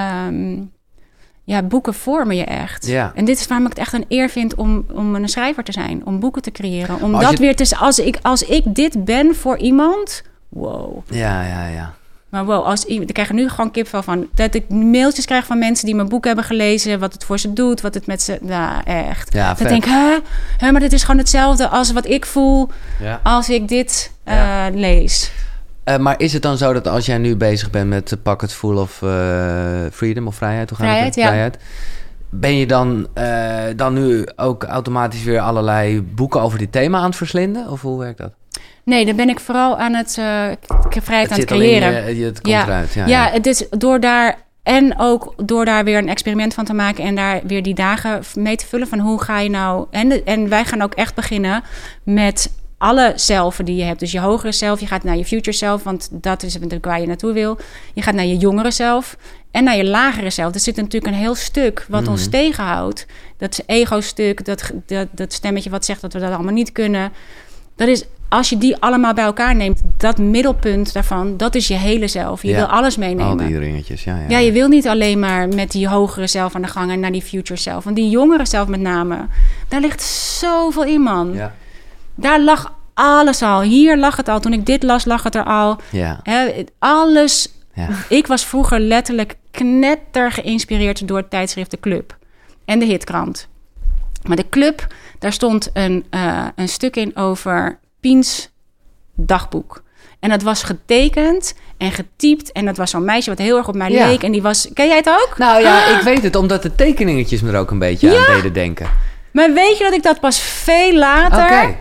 Um, ja, boeken vormen je echt. Ja. En dit is waarom ik het echt een eer vind om, om een schrijver te zijn. Om boeken te creëren. Om dat je... weer te... Als ik, als ik dit ben voor iemand... Wow. Ja, ja, ja. Maar wow, als ik krijg er nu gewoon kipvel van. Dat ik mailtjes krijg van mensen die mijn boek hebben gelezen. Wat het voor ze doet, wat het met ze... Nou, echt. Ja, dat denk ik, hè? hè? Maar dit is gewoon hetzelfde als wat ik voel ja. als ik dit uh, ja. lees. Uh, maar is het dan zo dat als jij nu bezig bent met uh, Pocket Full of uh, Freedom of Vrijheid? Hoe vrijheid, het? ja. Vrijheid. Ben je dan, uh, dan nu ook automatisch weer allerlei boeken over dit thema aan het verslinden? Of hoe werkt dat? Nee, dan ben ik vooral aan het uh, vrijheid het aan het creëren. Je, het komt ja. eruit. Ja, ja, ja, het is door daar en ook door daar weer een experiment van te maken en daar weer die dagen mee te vullen van hoe ga je nou. En, de, en wij gaan ook echt beginnen met alle zelfen die je hebt. Dus je hogere zelf, je gaat naar je future zelf, want dat is natuurlijk waar je naartoe wil. Je gaat naar je jongere zelf en naar je lagere zelf. Er zit natuurlijk een heel stuk wat mm-hmm. ons tegenhoudt. Dat ego-stuk, dat, dat, dat stemmetje wat zegt dat we dat allemaal niet kunnen. Dat is, als je die allemaal bij elkaar neemt, dat middelpunt daarvan, dat is je hele zelf. Je ja, wil alles meenemen. Al die ringetjes, ja, ja. Ja, je wil niet alleen maar met die hogere zelf aan de gang en naar die future zelf. Want die jongere zelf met name, daar ligt zoveel in, man. Ja. Daar lag alles al. Hier lag het al. Toen ik dit las, lag het er al. Ja. Hè, alles. Ja. Ik was vroeger letterlijk knetter geïnspireerd door het tijdschrift De Club en de Hitkrant. Maar De Club, daar stond een, uh, een stuk in over Piens dagboek. En dat was getekend en getypt. En dat was zo'n meisje wat heel erg op mij Ja. leek. En die was... Ken jij het ook? Nou ja, ik weet het, omdat de tekeningetjes me er ook een beetje Ja. aan deden denken. Maar weet je dat ik dat pas veel later... Oké. Okay.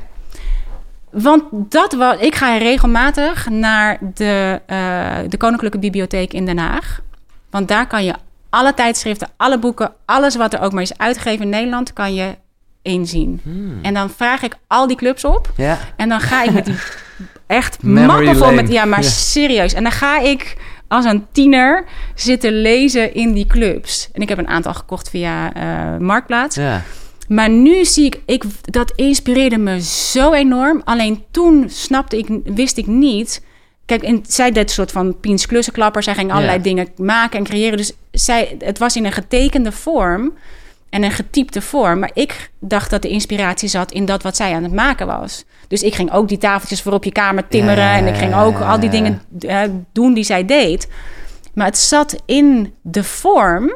Want dat was... Ik ga regelmatig naar de, uh, de Koninklijke Bibliotheek in Den Haag. Want daar kan je alle tijdschriften, alle boeken... alles wat er ook maar is uitgegeven in Nederland... kan je inzien. Hmm. En dan vraag ik al die clubs op. Ja. En dan ga ik met die... Echt Memory mappen vol lane. met... Ja, maar Ja. serieus. En dan ga ik als een tiener zitten lezen in die clubs. En ik heb een aantal gekocht via uh, Marktplaats. Ja. Maar nu zie ik, ik... Dat inspireerde me zo enorm. Alleen toen snapte ik... Wist ik niet... Kijk, en zij deed een soort van Piens klussenklapper. Zij ging allerlei Ja. dingen maken en creëren. Dus zij, het was in een getekende vorm... en een getypte vorm. Maar ik dacht dat de inspiratie zat in dat wat zij aan het maken was. Dus ik ging ook die tafeltjes voor op je kamer timmeren. Ja, ja, ja, en ik ging ook al die dingen uh, doen die zij deed. Maar het zat in de vorm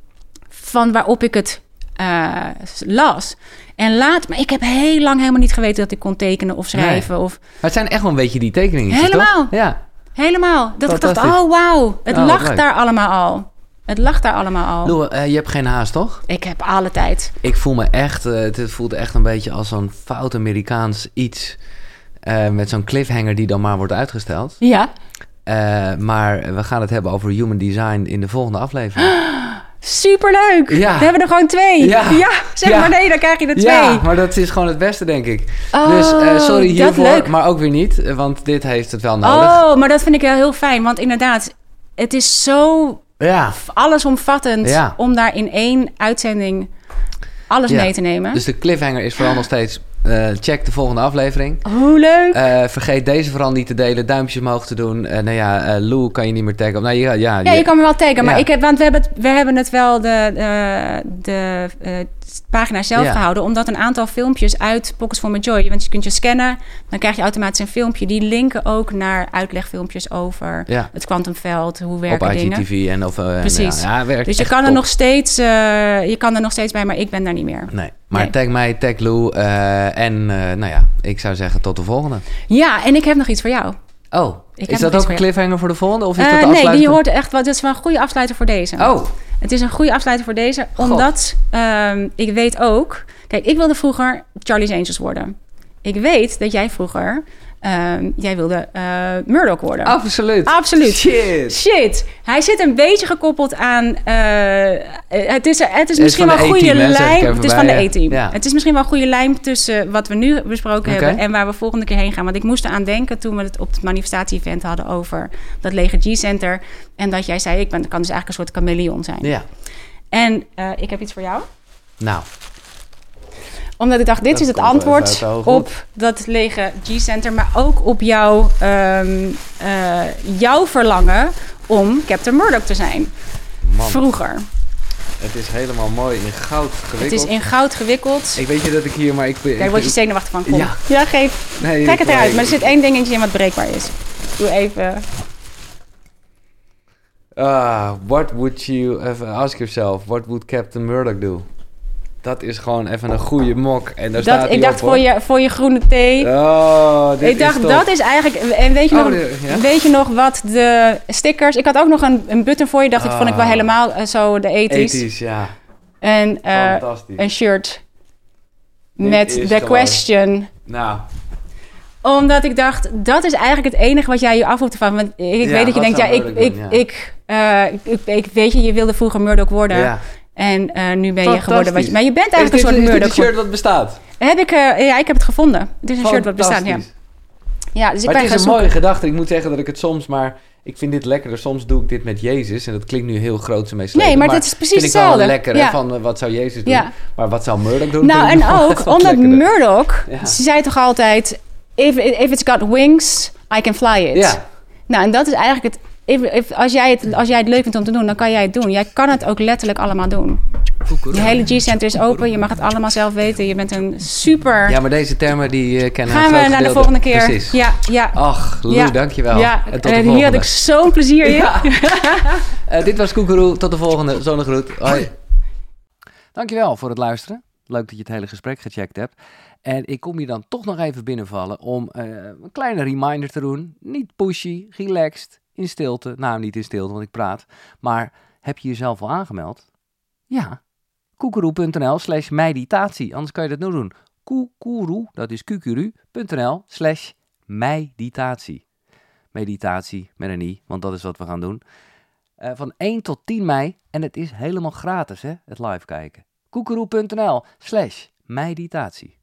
van waarop ik het uh, las. En laat, maar ik heb heel lang helemaal niet geweten dat ik kon tekenen of schrijven. Nee. Of, Maar het zijn echt wel een beetje die tekeningetjes, Helemaal. toch? Ja. helemaal. Dat ik dacht, Fantastisch. oh wauw, het Oh, lag leuk. daar allemaal al. Het lag daar allemaal al. Lou, uh, je hebt geen haast, toch? Ik heb alle tijd. Ik voel me echt... Uh, het voelt echt een beetje als zo'n fout Amerikaans iets... Uh, met zo'n cliffhanger die dan maar wordt uitgesteld. Ja. Uh, maar we gaan het hebben over human design in de volgende aflevering. Superleuk. Ja. We hebben er gewoon twee. Ja. Ja, zeg Ja. maar nee, dan krijg je er twee. Ja, maar dat is gewoon het beste, denk ik. Oh, dus uh, sorry dat hiervoor, leuk. maar ook weer niet. uh, Want dit heeft het wel nodig. Oh, maar dat vind ik wel heel fijn. Want inderdaad, het is zo Ja. allesomvattend... Ja. om daar in één uitzending alles Ja. mee te nemen. Dus de cliffhanger is vooral nog steeds... Uh, check de volgende aflevering. Hoe leuk. Uh, vergeet deze vooral niet te delen, duimpjes omhoog te doen. Uh, nou ja, uh, Lou kan je niet meer taggen. Nou, ja, ja, Ja, je kan me wel taggen. Maar Ja. ik heb, want we hebben het, we hebben het wel de, de, de uh, pagina zelf Ja. gehouden. Omdat een aantal filmpjes uit Pockets for My Joy... want je kunt je scannen, dan krijg je automatisch een filmpje. Die linken ook naar uitlegfilmpjes over Ja. het kwantumveld. Hoe Op werken I G dingen. T V en of... Uh, Precies. Ja, ja, werkt Dus je echt kan, er top. nog steeds, uh, je kan er nog steeds bij, maar ik ben daar niet meer. Nee, maar Nee. tag mij, tag Lou. Uh, en uh, nou ja, ik zou zeggen tot de volgende. Ja, en ik heb nog iets voor jou. Oh, Ik is heb nog dat iets ook een voor cliffhanger voor de volgende? Of is Uh, dat de nee, afsluiting? die hoort echt wel. Dit is wel een goede afsluiter voor deze. Oh, Het is een goede afsluiter voor deze, God. omdat um, ik weet ook... Kijk, ik wilde vroeger Charlie's Angels worden. Ik weet dat jij vroeger... Um, jij wilde uh, Murdoch worden. absoluut. Absoluut. Shit. Shit. Hij zit een beetje gekoppeld aan... Uh, het is, het is misschien van wel een de goede A-team, hè, zeg ik lijm. even Het is bij van de je. A-team. Ja. Het is misschien wel een goede lijm tussen wat we nu besproken Oké. hebben... en waar we volgende keer heen gaan. Want ik moest eraan denken toen we het op het manifestatie-event hadden... over dat lege G-center. En dat jij zei, ik ben, kan dus eigenlijk een soort chameleon zijn. Ja, En uh, ik heb iets voor jou. nou. Omdat ik dacht, dit Dat is het komt wel even antwoord uit de hoge op dat lege G-center. Maar ook op jouw, um, uh, jouw verlangen om Captain Murdoch te zijn. Man, Vroeger. het is helemaal mooi in goud gewikkeld. Het is in goud gewikkeld. Ik weet je dat ik hier, maar ik... ik Daar word je zenuwachtig van. Kom. Ja. Ja, geef. Nee, Kijk het ik- eruit. Maar er zit één dingetje in wat breekbaar is. Doe even. Ah, what would you... Even ask yourself, what would Captain Murdoch do? Dat is gewoon even een goede mok. En daar staat Dat, hij ik dacht op, voor hoor. je, voor je groene thee. Oh, dit Ik dacht, is top. dat is eigenlijk... En weet je, Oh, nog, de- ja? weet je nog wat de stickers... Ik had ook nog een, een button voor je. Dacht ik, vond ik wel Ah. helemaal uh, zo de ethisch. Ethisch, ja. En uh, Fantastisch. een shirt Dit met is the gewoon- question. Nou, Omdat ik dacht, dat is eigenlijk het enige wat jij je af hoeft te vragen. Want ik Ja, weet dat je wat denkt, ja, zou ik, Murdoch ik, doen, ja. ik, uh, ik, ik weet je, je wilde vroeger Murdoch worden. ja. En uh, nu ben je geworden wat je... Maar je bent Is eigenlijk dit, een soort is dit Murdoch. een shirt wat bestaat? Heb ik, uh, ja, ik heb het gevonden. Het is een shirt wat bestaat, ja. Fantastisch. Ja, dus ik Maar ben het gaan is een mooie zoeken. gedachte. Ik moet zeggen dat ik het soms maar... Ik vind dit lekkerder. Soms doe ik dit met Jezus. En dat klinkt nu heel groot en meeslepend. Nee, maar dit is precies vind ik wel hetzelfde. lekker. Ja. Hè, van uh, wat zou Jezus doen? Ja. Maar wat zou Murdoch doen? Nou, Vind ik en nog ook wat omdat lekkerder. Murdoch... Ja. Ze zei toch altijd... If, if it's got wings, I can fly it. Ja. Nou, en dat is eigenlijk het... If, if, als, jij het als jij het leuk vindt om te doen, dan kan jij het doen. Jij kan het ook letterlijk allemaal doen. koekeroe. Je hele G-center is open. Je mag het allemaal zelf weten. Je bent een super... Ja, maar deze termen die uh, kennen Gaan we naar de volgende keer. Precies. Ja, ja. Ach, Lou, ja. dankjewel. Ja, en tot en de hier volgende. had ik zo'n plezier in. Ja. uh, dit was Koekeroe. Tot de volgende. Zonnegroet. Hoi. Dankjewel voor het luisteren. Leuk dat je het hele gesprek gecheckt hebt. En ik kom hier dan toch nog even binnenvallen om uh, een kleine reminder te doen. Niet pushy, relaxed, in stilte. Nou, niet in stilte, want ik praat. Maar heb je jezelf al aangemeld? Ja. Koekeroe.nl slash meditatie. Anders kan je dat nu doen. Koekeroe, dat is qqru.nl slash meditatie. Meditatie met een i, want dat is wat we gaan doen. Uh, van één tot tien mei. En het is helemaal gratis, hè, het live kijken. Koekeroe.nl slash meditatie.